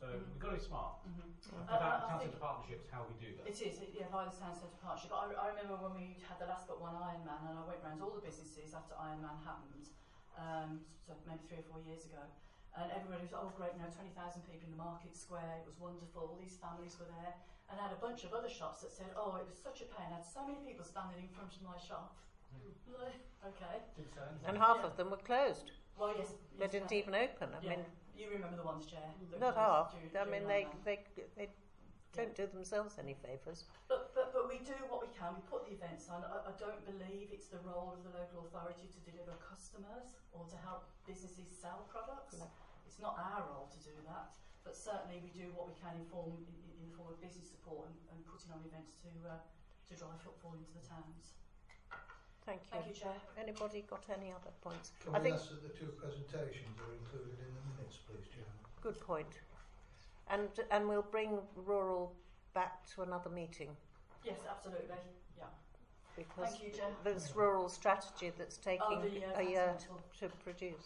So Mhm. we've got to be smart. Mm-hmm. About Uh, I town think centre partnerships, how we do that. It is, it, yeah, via the Town Centre Partnership. I, I remember when we had the last but one Ironman, and I went round all the businesses after Ironman happened, um, so maybe three or four years ago, and everybody was, oh great, you know, twenty thousand people in the market square, it was wonderful, all these families were there, and I had a bunch of other shops that said, oh, it was such a pain, I had so many people standing in front of my shop. Mm. Like, okay. And half Yeah. of them were closed. Well, yes. They yes, didn't uh, even open. I yeah. mean, you remember the ones, Chair? that not closed half. during- I mean, during they, Ironman. they they don't do themselves any favours. But, but, but we do what we can. We put the events on. I, I don't believe it's the role of the local authority to deliver customers or to help businesses sell products. No. It's not our role to do that. But certainly we do what we can inform in, in the form of business support and, and putting on events to uh, to drive footfall into the towns. Thank you. Thank you, Chair. Anybody got any other points? Can I we think ask that the two presentations are included in the minutes, please, Chairman? good point. And and we'll bring rural back to another meeting. Yes, absolutely. Yeah. Because Thank you, Chair. there's rural strategy that's taking Oh, the, uh, a year council. to produce.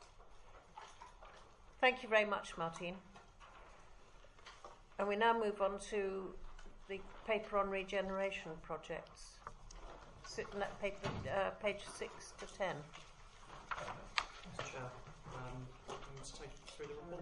Thank you very much, Martine. And we now move on to the paper on regeneration projects. Sitting at paper, uh, page six to ten. Mister Chair, um, I'm going to take you through the report.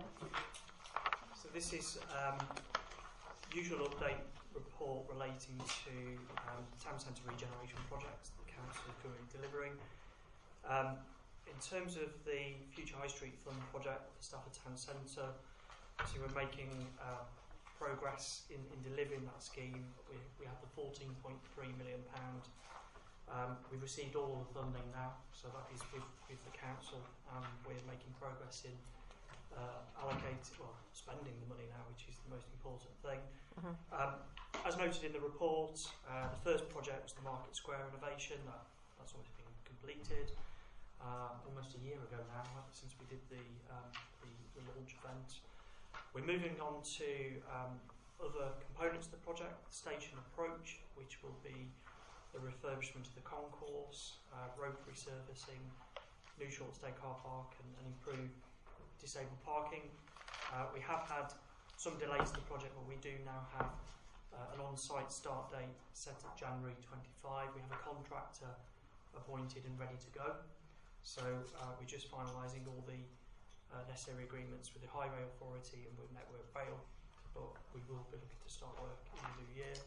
So this is um, usual update report relating to um, town centre regeneration projects that the council is currently delivering. Um, in terms of the Future High Street Fund project, the Stafford Town Centre, so we're making uh, progress in, in delivering that scheme. We, we have the fourteen point three million pounds. Um, we've received all of the funding now, so that is with, with the council, and we're making progress in uh, allocating, well, spending the money now, which is the most important thing. Mhm. Um, as noted in the report, uh, the first project was the Market Square renovation. That, that's always been completed uh, almost a year ago now, since we did the, um, the, the launch event. We're moving on to um, other components of the project, the station approach, which will be the refurbishment of the concourse, uh, road resurfacing, new short stay car park, and, and improved disabled parking. Uh, we have had some delays to the project, but we do now have uh, an on-site start date set at January twenty-five. We have a contractor appointed and ready to go. So uh, we're just finalising all the uh, necessary agreements with the Highway Authority and with Network Rail, but we will be looking to start work in the new year.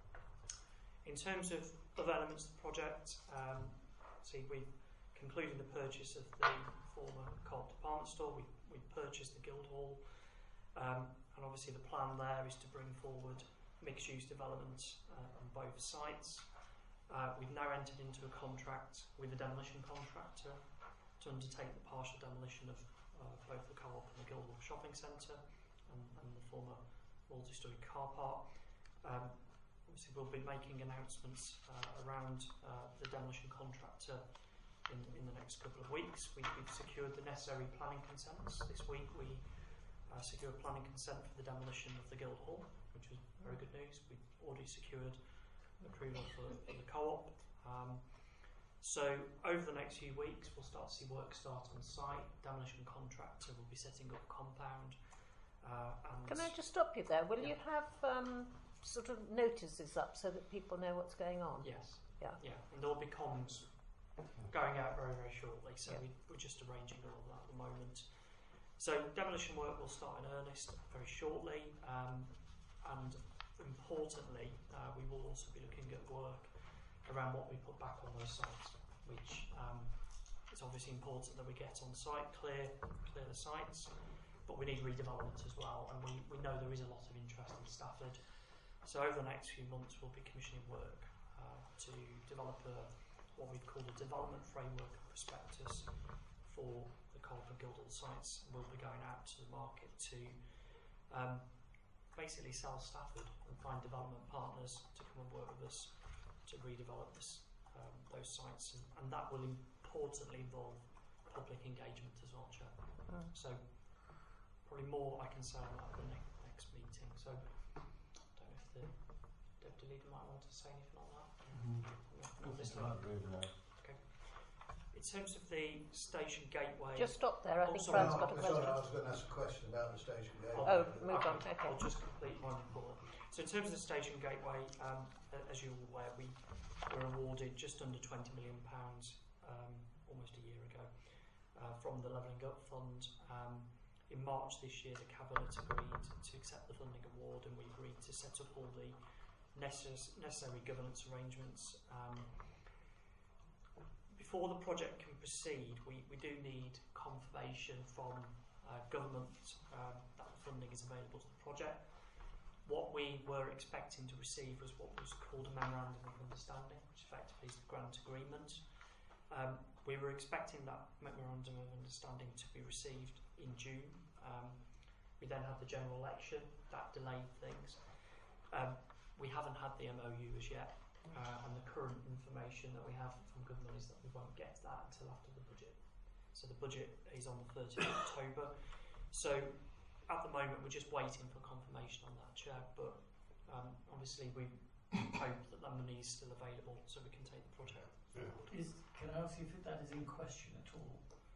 In terms of other elements of the project, um, see, we've concluded the purchase of the former Co-op department store. We, we purchased the Guildhall, um, and obviously the plan there is to bring forward mixed-use development uh, on both sites. Uh, we've now entered into a contract with a demolition contractor to undertake the partial demolition of uh, both the Co-op and the Guildhall shopping centre and, and the former multi-storey car park. Um, Obviously, we'll be making announcements uh, around uh, the demolition contractor in, in the next couple of weeks. We, we've secured the necessary planning consents. This week we uh, secured planning consent for the demolition of the Guildhall, which was very good news. We've already secured approval for, for the Co-op. Um, so over the next few weeks we'll start to see work start on site. Demolition contractor will be setting up a compound. Uh, and Can I just stop you there? Will Yeah. you have um, sort of notices up so that people know what's going on? Yes. Yeah. Yeah, and there'll be comms going out very, very shortly, so Yeah. we, we're just arranging all of that at the moment. So demolition work will start in earnest very shortly, um, and importantly, uh, we will also be looking at work around what we put back on those sites, which um, it's obviously important that we get on site, clear, clear the sites, but we need redevelopment as well, and we, we know there is a lot of interest in Stafford. So over the next few months we'll be commissioning work uh, to develop a, what we call a development framework prospectus for the Co-op and Guildhall sites. We'll be going out to the market to um, basically sell Stafford and find development partners to come and work with us to redevelop this, um, those sites, and, and that will importantly involve public engagement as well, Chair. Mm. So probably more I can say on that at the ne- next meeting. So the deputy leader might want to say anything on that. Mm. No, not this time. Okay. in terms of the station gateway... Just stop there, I oh, think sorry. Brad's got a question. Sorry, I was going to ask a question about the station gateway. Oh, move on, okay. I'll just complete my report. So in terms of the station gateway, um, as you're aware, we were awarded just under twenty million pounds um, almost a year ago uh, from the Levelling Up Fund. Um, in March this year, the Cabinet agreed to accept the funding award, and we agreed to set up all the necess necessary governance arrangements. Um, before the project can proceed, we, we do need confirmation from uh, government um, that the funding is available to the project. What we were expecting to receive was what was called a Memorandum of Understanding, which effectively is the grant agreement. Um, we were expecting that Memorandum of Understanding to be received in June. Um, we then had the general election, that delayed things. Um, we haven't had the M O U as yet, uh, and the current information that we have from government is that we won't get that until after the budget. So the budget is on the thirtieth of October. So at the moment we're just waiting for confirmation on that, Chair, but um, obviously we hope that that money is still available so we can take the project forward. Is, can I ask if that is in question at all?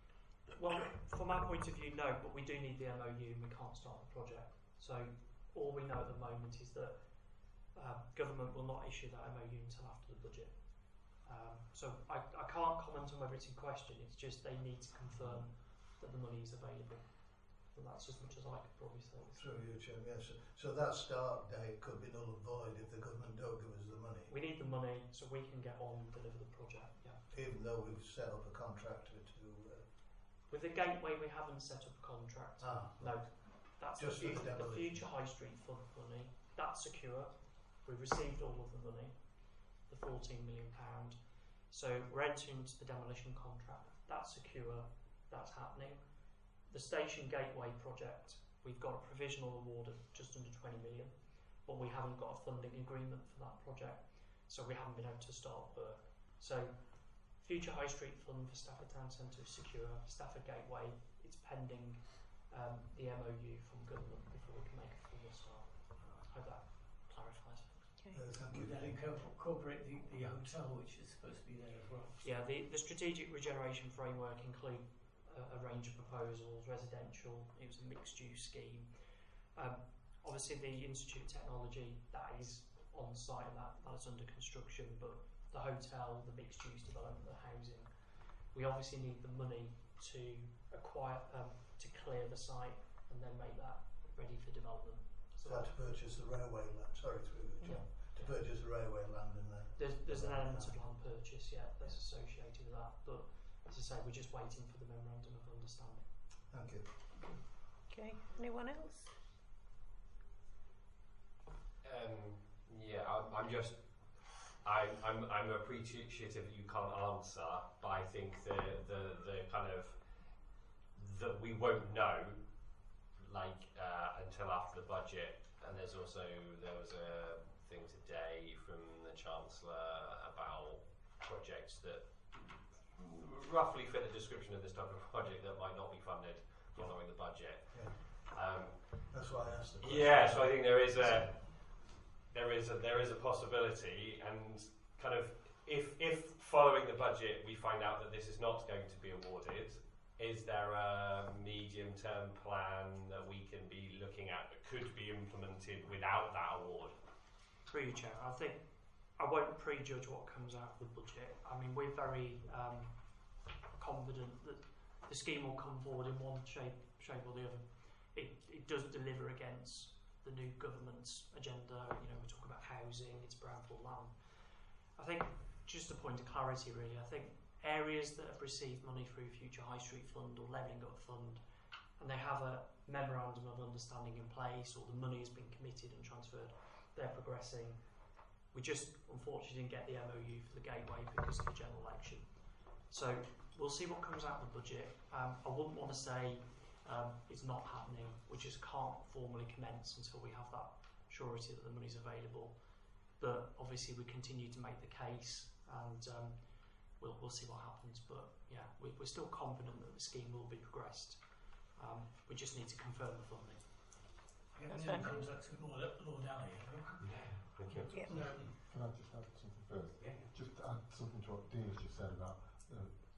Well, from our point of view, no, but we do need the M O U and we can't start the project. So all we know at the moment is that uh, government will not issue that M O U until after the budget. Um, so I, I can't comment on whether it's in question, it's just they need to confirm that the money is available. And that's as much as I could probably say. Through you, Chair, yes. So that start date could be null and void if the government don't give us the money. We need the money so we can get on and deliver the project, yeah. Even though we've set up a contractor to... Uh, With the gateway we haven't set up a contract. Ah, no. That's just the, for the, the future High Street Fund money. That's secure. We've received all of the money, the fourteen million pounds. So we're entering into the demolition contract. That's secure. That's happening. The station gateway project, we've got a provisional award of just under twenty million, but we haven't got a funding agreement for that project, so we haven't been able to start work. So future High Street Fund for Stafford Town Centre is secure. Stafford Gateway, it's pending um, the M O U from government before we can make a full start. I hope that clarifies. Okay. Uh, thank you. Would that incorporate the, the hotel which is supposed to be there as well? Yeah, the, the strategic regeneration framework include a range of proposals, residential, it was a mixed-use scheme. Um, obviously the Institute of Technology, that is on site and that, that is under construction, but the hotel, the mixed-use development, the housing, we obviously need the money to acquire, um, to clear the site and then make that ready for development. So that to purchase the railway land, sorry through you, John, yeah. to purchase the railway land in there. There's, there's an element of land purchase, yeah, that's associated with that, but as I say, we're just waiting for the Memorandum of Understanding. Thank you. Okay, anyone else? Um, yeah, I'm, I'm just, I'm, I'm, I'm appreciative that you can't answer, but I think the, the, the kind of, that we won't know, like, uh, until after the budget, and there's also, there was a thing today from the Chancellor about projects that roughly fit the description of this type of project that might not be funded following the budget. Yeah. Um, That's why I asked the question. Yeah, so I think there is a there is a there is a possibility, and kind of if if following the budget we find out that this is not going to be awarded, is there a medium term plan that we can be looking at that could be implemented without that award? Through you, Chair, I think I won't prejudge what comes out of the budget. I mean, we're very um, confident that the scheme will come forward in one shape, shape or the other. It, it does deliver against the new government's agenda. You know, we're talking about housing, it's brownfield land. I think, just a point of clarity really, I think areas that have received money through Future High Street Fund or Levelling Up Fund, and they have a memorandum of understanding in place, or the money has been committed and transferred, they're progressing. We just unfortunately didn't get the M O U for the gateway because of the general election. So we'll see what comes out of the budget. Um, I wouldn't want to say um, it's not happening. We just can't formally commence until we have that surety that the money's available. But obviously we continue to make the case, and um, we'll, we'll see what happens. But yeah, we, we're still confident that the scheme will be progressed. Um, we just need to confirm the funding. Yeah, any contacts with Lord, Lord Alley, have you? Yeah. No. Can I just add something further? Yeah. Just to add something to what Dean has just said about the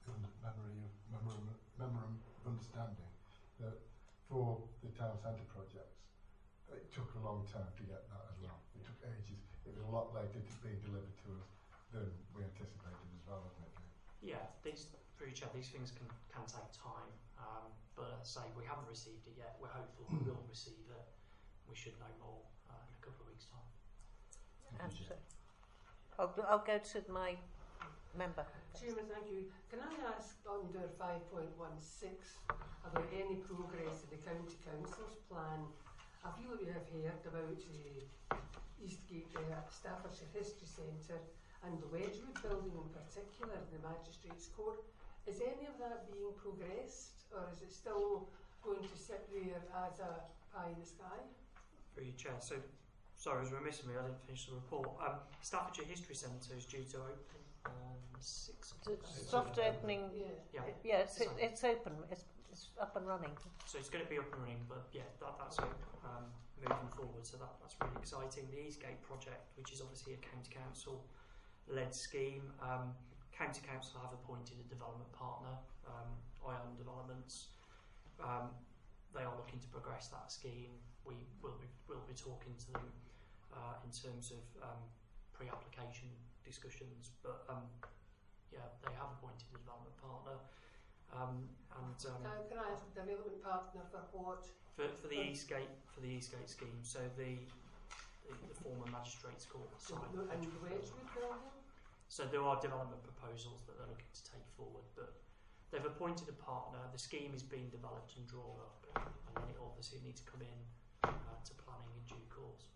in memory of memorandum, memorandum of understanding that for the town centre projects, it took a long time to get that as well. It took ages. It was a lot later to being delivered to us than we anticipated as well, wasn't it? Yeah, these, through each other, these things can, can take time, um, but as I say, we haven't received it yet. We're hopeful we will receive it. We should know more uh, in a couple of weeks' time. Absolutely. I'll, I'll go to my member. Chairman, thank you. Can I ask under five point one six about any progress in the County Council's plan? I feel that we have heard about uh, Eastgate, uh, Staffordshire History Centre, and the Wedgwood building in particular, the Magistrates Court. Is any of that being progressed, or is it still going to sit there as a pie in the sky? Through your chair. So, sorry, I was remiss of me, I didn't finish the report. Um, Staffordshire History Centre is due to open on the sixth of It's soft opening. Yeah, yeah, yeah it's, it, it's open. It's, it's up and running. So it's going to be up and running, but yeah, that, that's it, um, moving forward. So that, that's really exciting. The Eastgate project, which is obviously a county council led scheme. Um, county council have appointed a development partner, um, Ion Developments. Um, they are looking to progress that scheme. We will be will be talking to them uh, in terms of um, pre-application discussions, but um, yeah, they have appointed a development partner. Um, and um, can, can I ask a development partner for what? For, for the Eastgate for the Eastgate scheme. So the the, the former Magistrates Court site. No, and the Wedgwood building? So there are development proposals that they're looking to take forward, but they've appointed a partner. The scheme is being developed and drawn up, and then it obviously needs to come in uh, to planning in due course.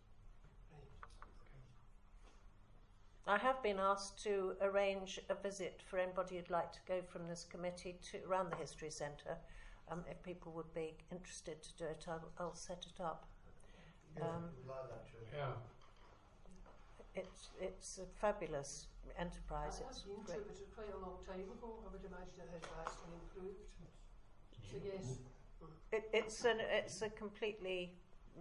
I have been asked to arrange a visit for anybody who'd like to go from this committee to around the History Centre. Um, if people would be interested to do it, I'll, I'll set it up. Yeah, Um, we'd like that, Chair. Yeah. it's it's a fabulous enterprise. I have It's been to great. it, but it was quite a long time ago. I would imagine it has vastly improved. So yes. It, it's an it's a completely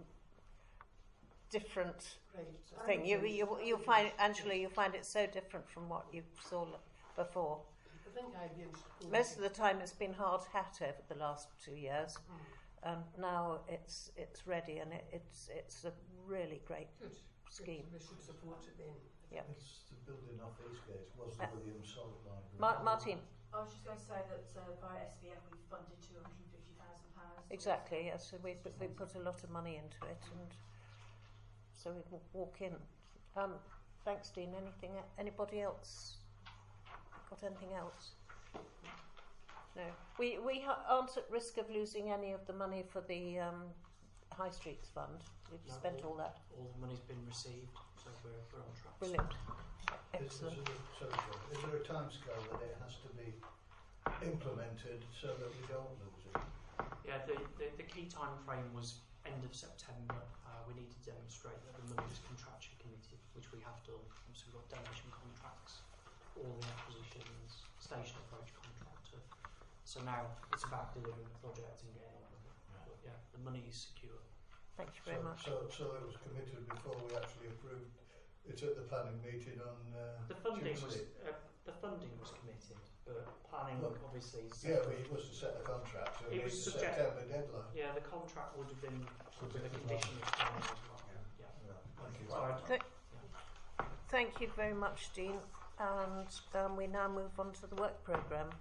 different Right. thing. You you you'll find Angela, you'll find it so different from what you saw l- before. I think I'd be interested. Most of the time, it's been hard hat over the last two years, and now it's it's ready, and it, it's it's a really great Good. scheme. We should support it then. Yeah. It's the building off Eastgate, was the Uh, William Salt Library. Mar- Martin. I was just going to say that uh, via S V F we've funded two hundred fifty thousand pounds. Exactly. Yes, so we we put a lot of money into it, and so we can walk in. Um, thanks, Dean. Anything? Anybody else? Got anything else? No. We we ha- aren't at risk of losing any of the money for the um, High Streets Fund. We've No, spent all that. All the money's been received, so we're, we're on track. Brilliant. Is, is, Excellent. there, sorry, John, is there a timescale that it has to be implemented so that we don't lose it? Yeah, the, the, the key time frame was end of September. Uh, we need to demonstrate that the money was contractually committed, which we have done. So we've got demolition contracts, all the acquisitions, station approach contractor. So now it's about delivering the project and getting on with it. But yeah, the money is secure. Thank you very so, much. So, so it was committed before we actually approved it at the planning meeting on uh, The funding Tuesday. was uh, the funding was committed, but planning Look, obviously. is Yeah, separate. but it was to set the contract, so It it was was the subject- September deadline. Yeah, the contract would have been Put with it a to condition of planning as well. Yeah. Yeah. Yeah, thank you. Sorry. Th- Thank you very much, Dean. And um, we now move on to the work programme.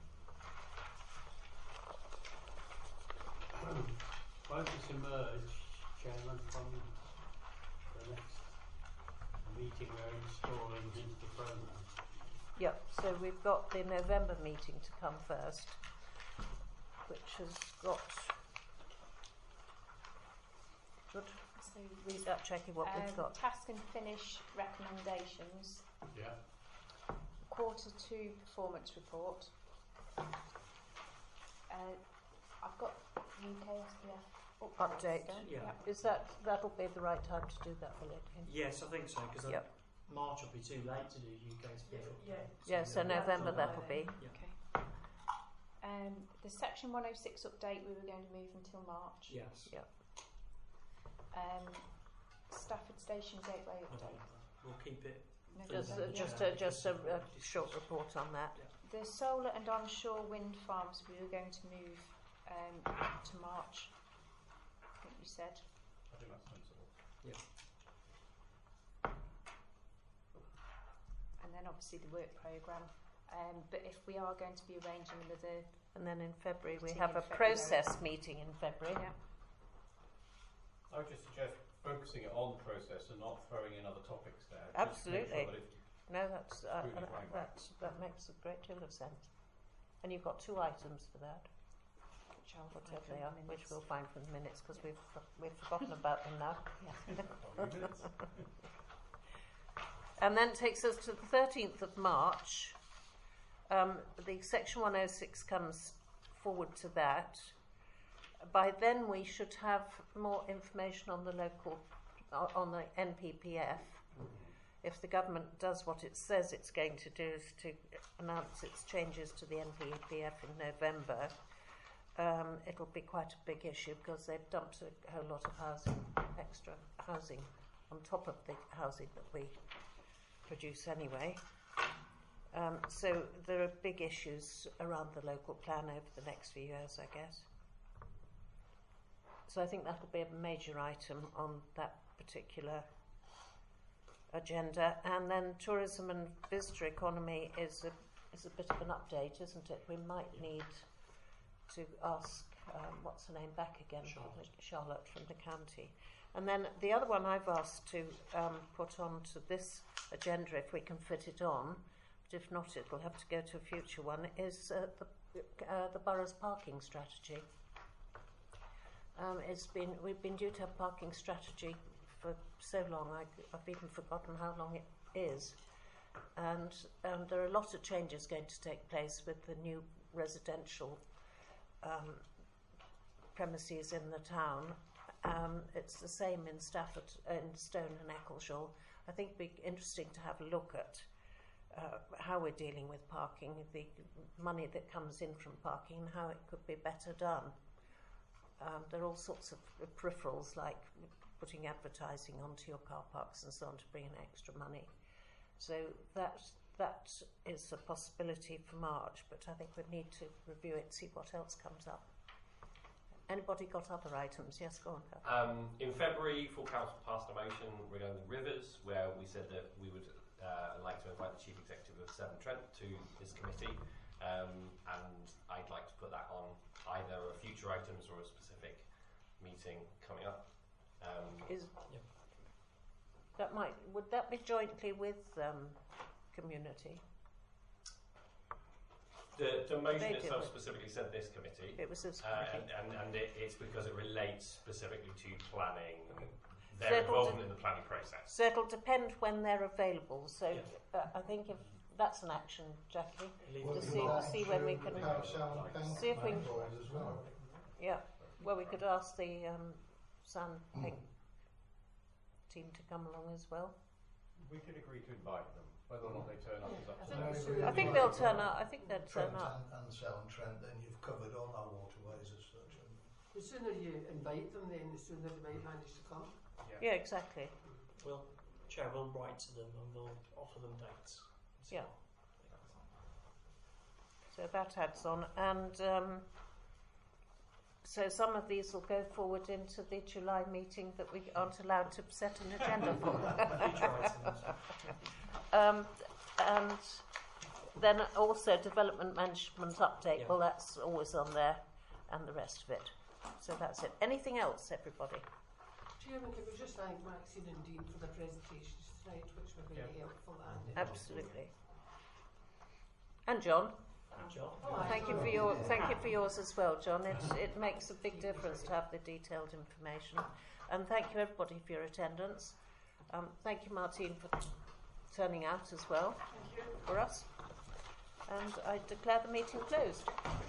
Won't this emerge, Chairman, from the next meeting we're installing into the programme? Yep, so we've got the November meeting to come first, which has got... Good. So, Read that, Jackie, what we've um, got. task and finish recommendations. Yeah. Quarter two performance report. Uh, I've got U K S P F Update. done. Yeah. Yep. Is that, that'll be the right time to do that, will it? Yes, I think so, because Yep. March will be too late to do U K S P F. Yeah. Yeah, so November that'll be. Yeah. Okay. Um, the section one oh six update we were going to move until March. Yes. Yep. Um, Stafford Station Gateway update. November. We'll keep it. November, Just, uh, yeah. just, a, just a, a short report on that. Yeah. the solar and onshore wind farms we were going to move um, to March, I think you said. I think that's sensible. Yeah. And then obviously the work programme. Um, but if we are going to be arranging another... And then in February we meeting have in a February. process meeting in February. Yeah. I would just suggest focusing it on process and not throwing in other topics there. Absolutely. Just to make sure that it's No, that's uh, Really uh, right. that that makes a great deal of sense. And you've got two items for that, Which I'll whatever find they are, from the which minutes. we'll find from the minutes because we've we've forgotten about them now. And then takes us to the thirteenth of March. Um, the Section one oh six comes forward to that. By then we should have more information on the local, uh, on the N P P F. If the government does what it says it's going to do, is to announce its changes to the N P P F in November, um, it'll be quite a big issue because they've dumped a whole lot of housing, extra housing, on top of the housing that we produce anyway. Um, so there are big issues around the local plan over the next few years, I guess. So I think that'll be a major item on that particular agenda. And then tourism and visitor economy is a is a bit of an update, isn't it? We might need to ask um, what's her name back again, Charlotte. Charlotte from the county. And then the other one I've asked to um, put on to this agenda if we can fit it on, but if not, it'll have to go to a future one, is uh, the uh, the borough's parking strategy. Um, it's been we've been due to have parking strategy for so long. I, I've even forgotten how long it is, and um, there are a lot of changes going to take place with the new residential um, premises in the town. Um, it's the same in Stafford, in Stone and Eccleshall. I think it'd be interesting to have a look at uh, how we're dealing with parking, the money that comes in from parking, and how it could be better done. Um, there are all sorts of peripherals like putting advertising onto your car parks and so on to bring in extra money. So that that is a possibility for March, but I think we need to review it, see what else comes up. Anybody got other items? Yes, go on. Um, in February, full council passed a motion regarding the rivers, where we said that we would uh, like to invite the chief executive of Severn Trent to this committee, um, and I'd like to put that on either a future items or a specific meeting coming up. Um, Is Yep. that might would that be jointly with um, community? The, the motion They itself did it. specifically said this committee. It was this Uh, committee. and and, and it, it's because it relates specifically to planning, So their it'll involvement de- in the planning process. So it'll depend when they're available. So Yeah. uh, I think if that's an action, Jackie, Leave to it see alone. see when we can see if we as well. yeah, well we could ask the um, San Pink team to come along as well. We could agree to invite them. Whether or not they turn up is up to I think them. we should I think they'll turn up. I think they'll turn Trent up. and, and Severn Trent, then you've covered all our waterways as such. And The sooner you invite them, then the sooner they might manage to come. Yeah, exactly. We'll, Chair will write to them and we'll offer them dates. Yeah. So that adds on, and um, so some of these will go forward into the July meeting that we aren't allowed to set an agenda for. Future items. um, and then also development management update. Yeah. Well, that's always on there, and the rest of it. So that's it. Anything else, everybody? Chairman, could we just thank Maxine and Dean for their presentations tonight, which were very Yeah. helpful. And Absolutely. And John. John. Oh, Thank you for your thank you for yours as well, John. It it makes a big difference to have the detailed information, and thank you everybody for your attendance. Um, thank you, Martine, for turning out as well for us. And I declare the meeting closed.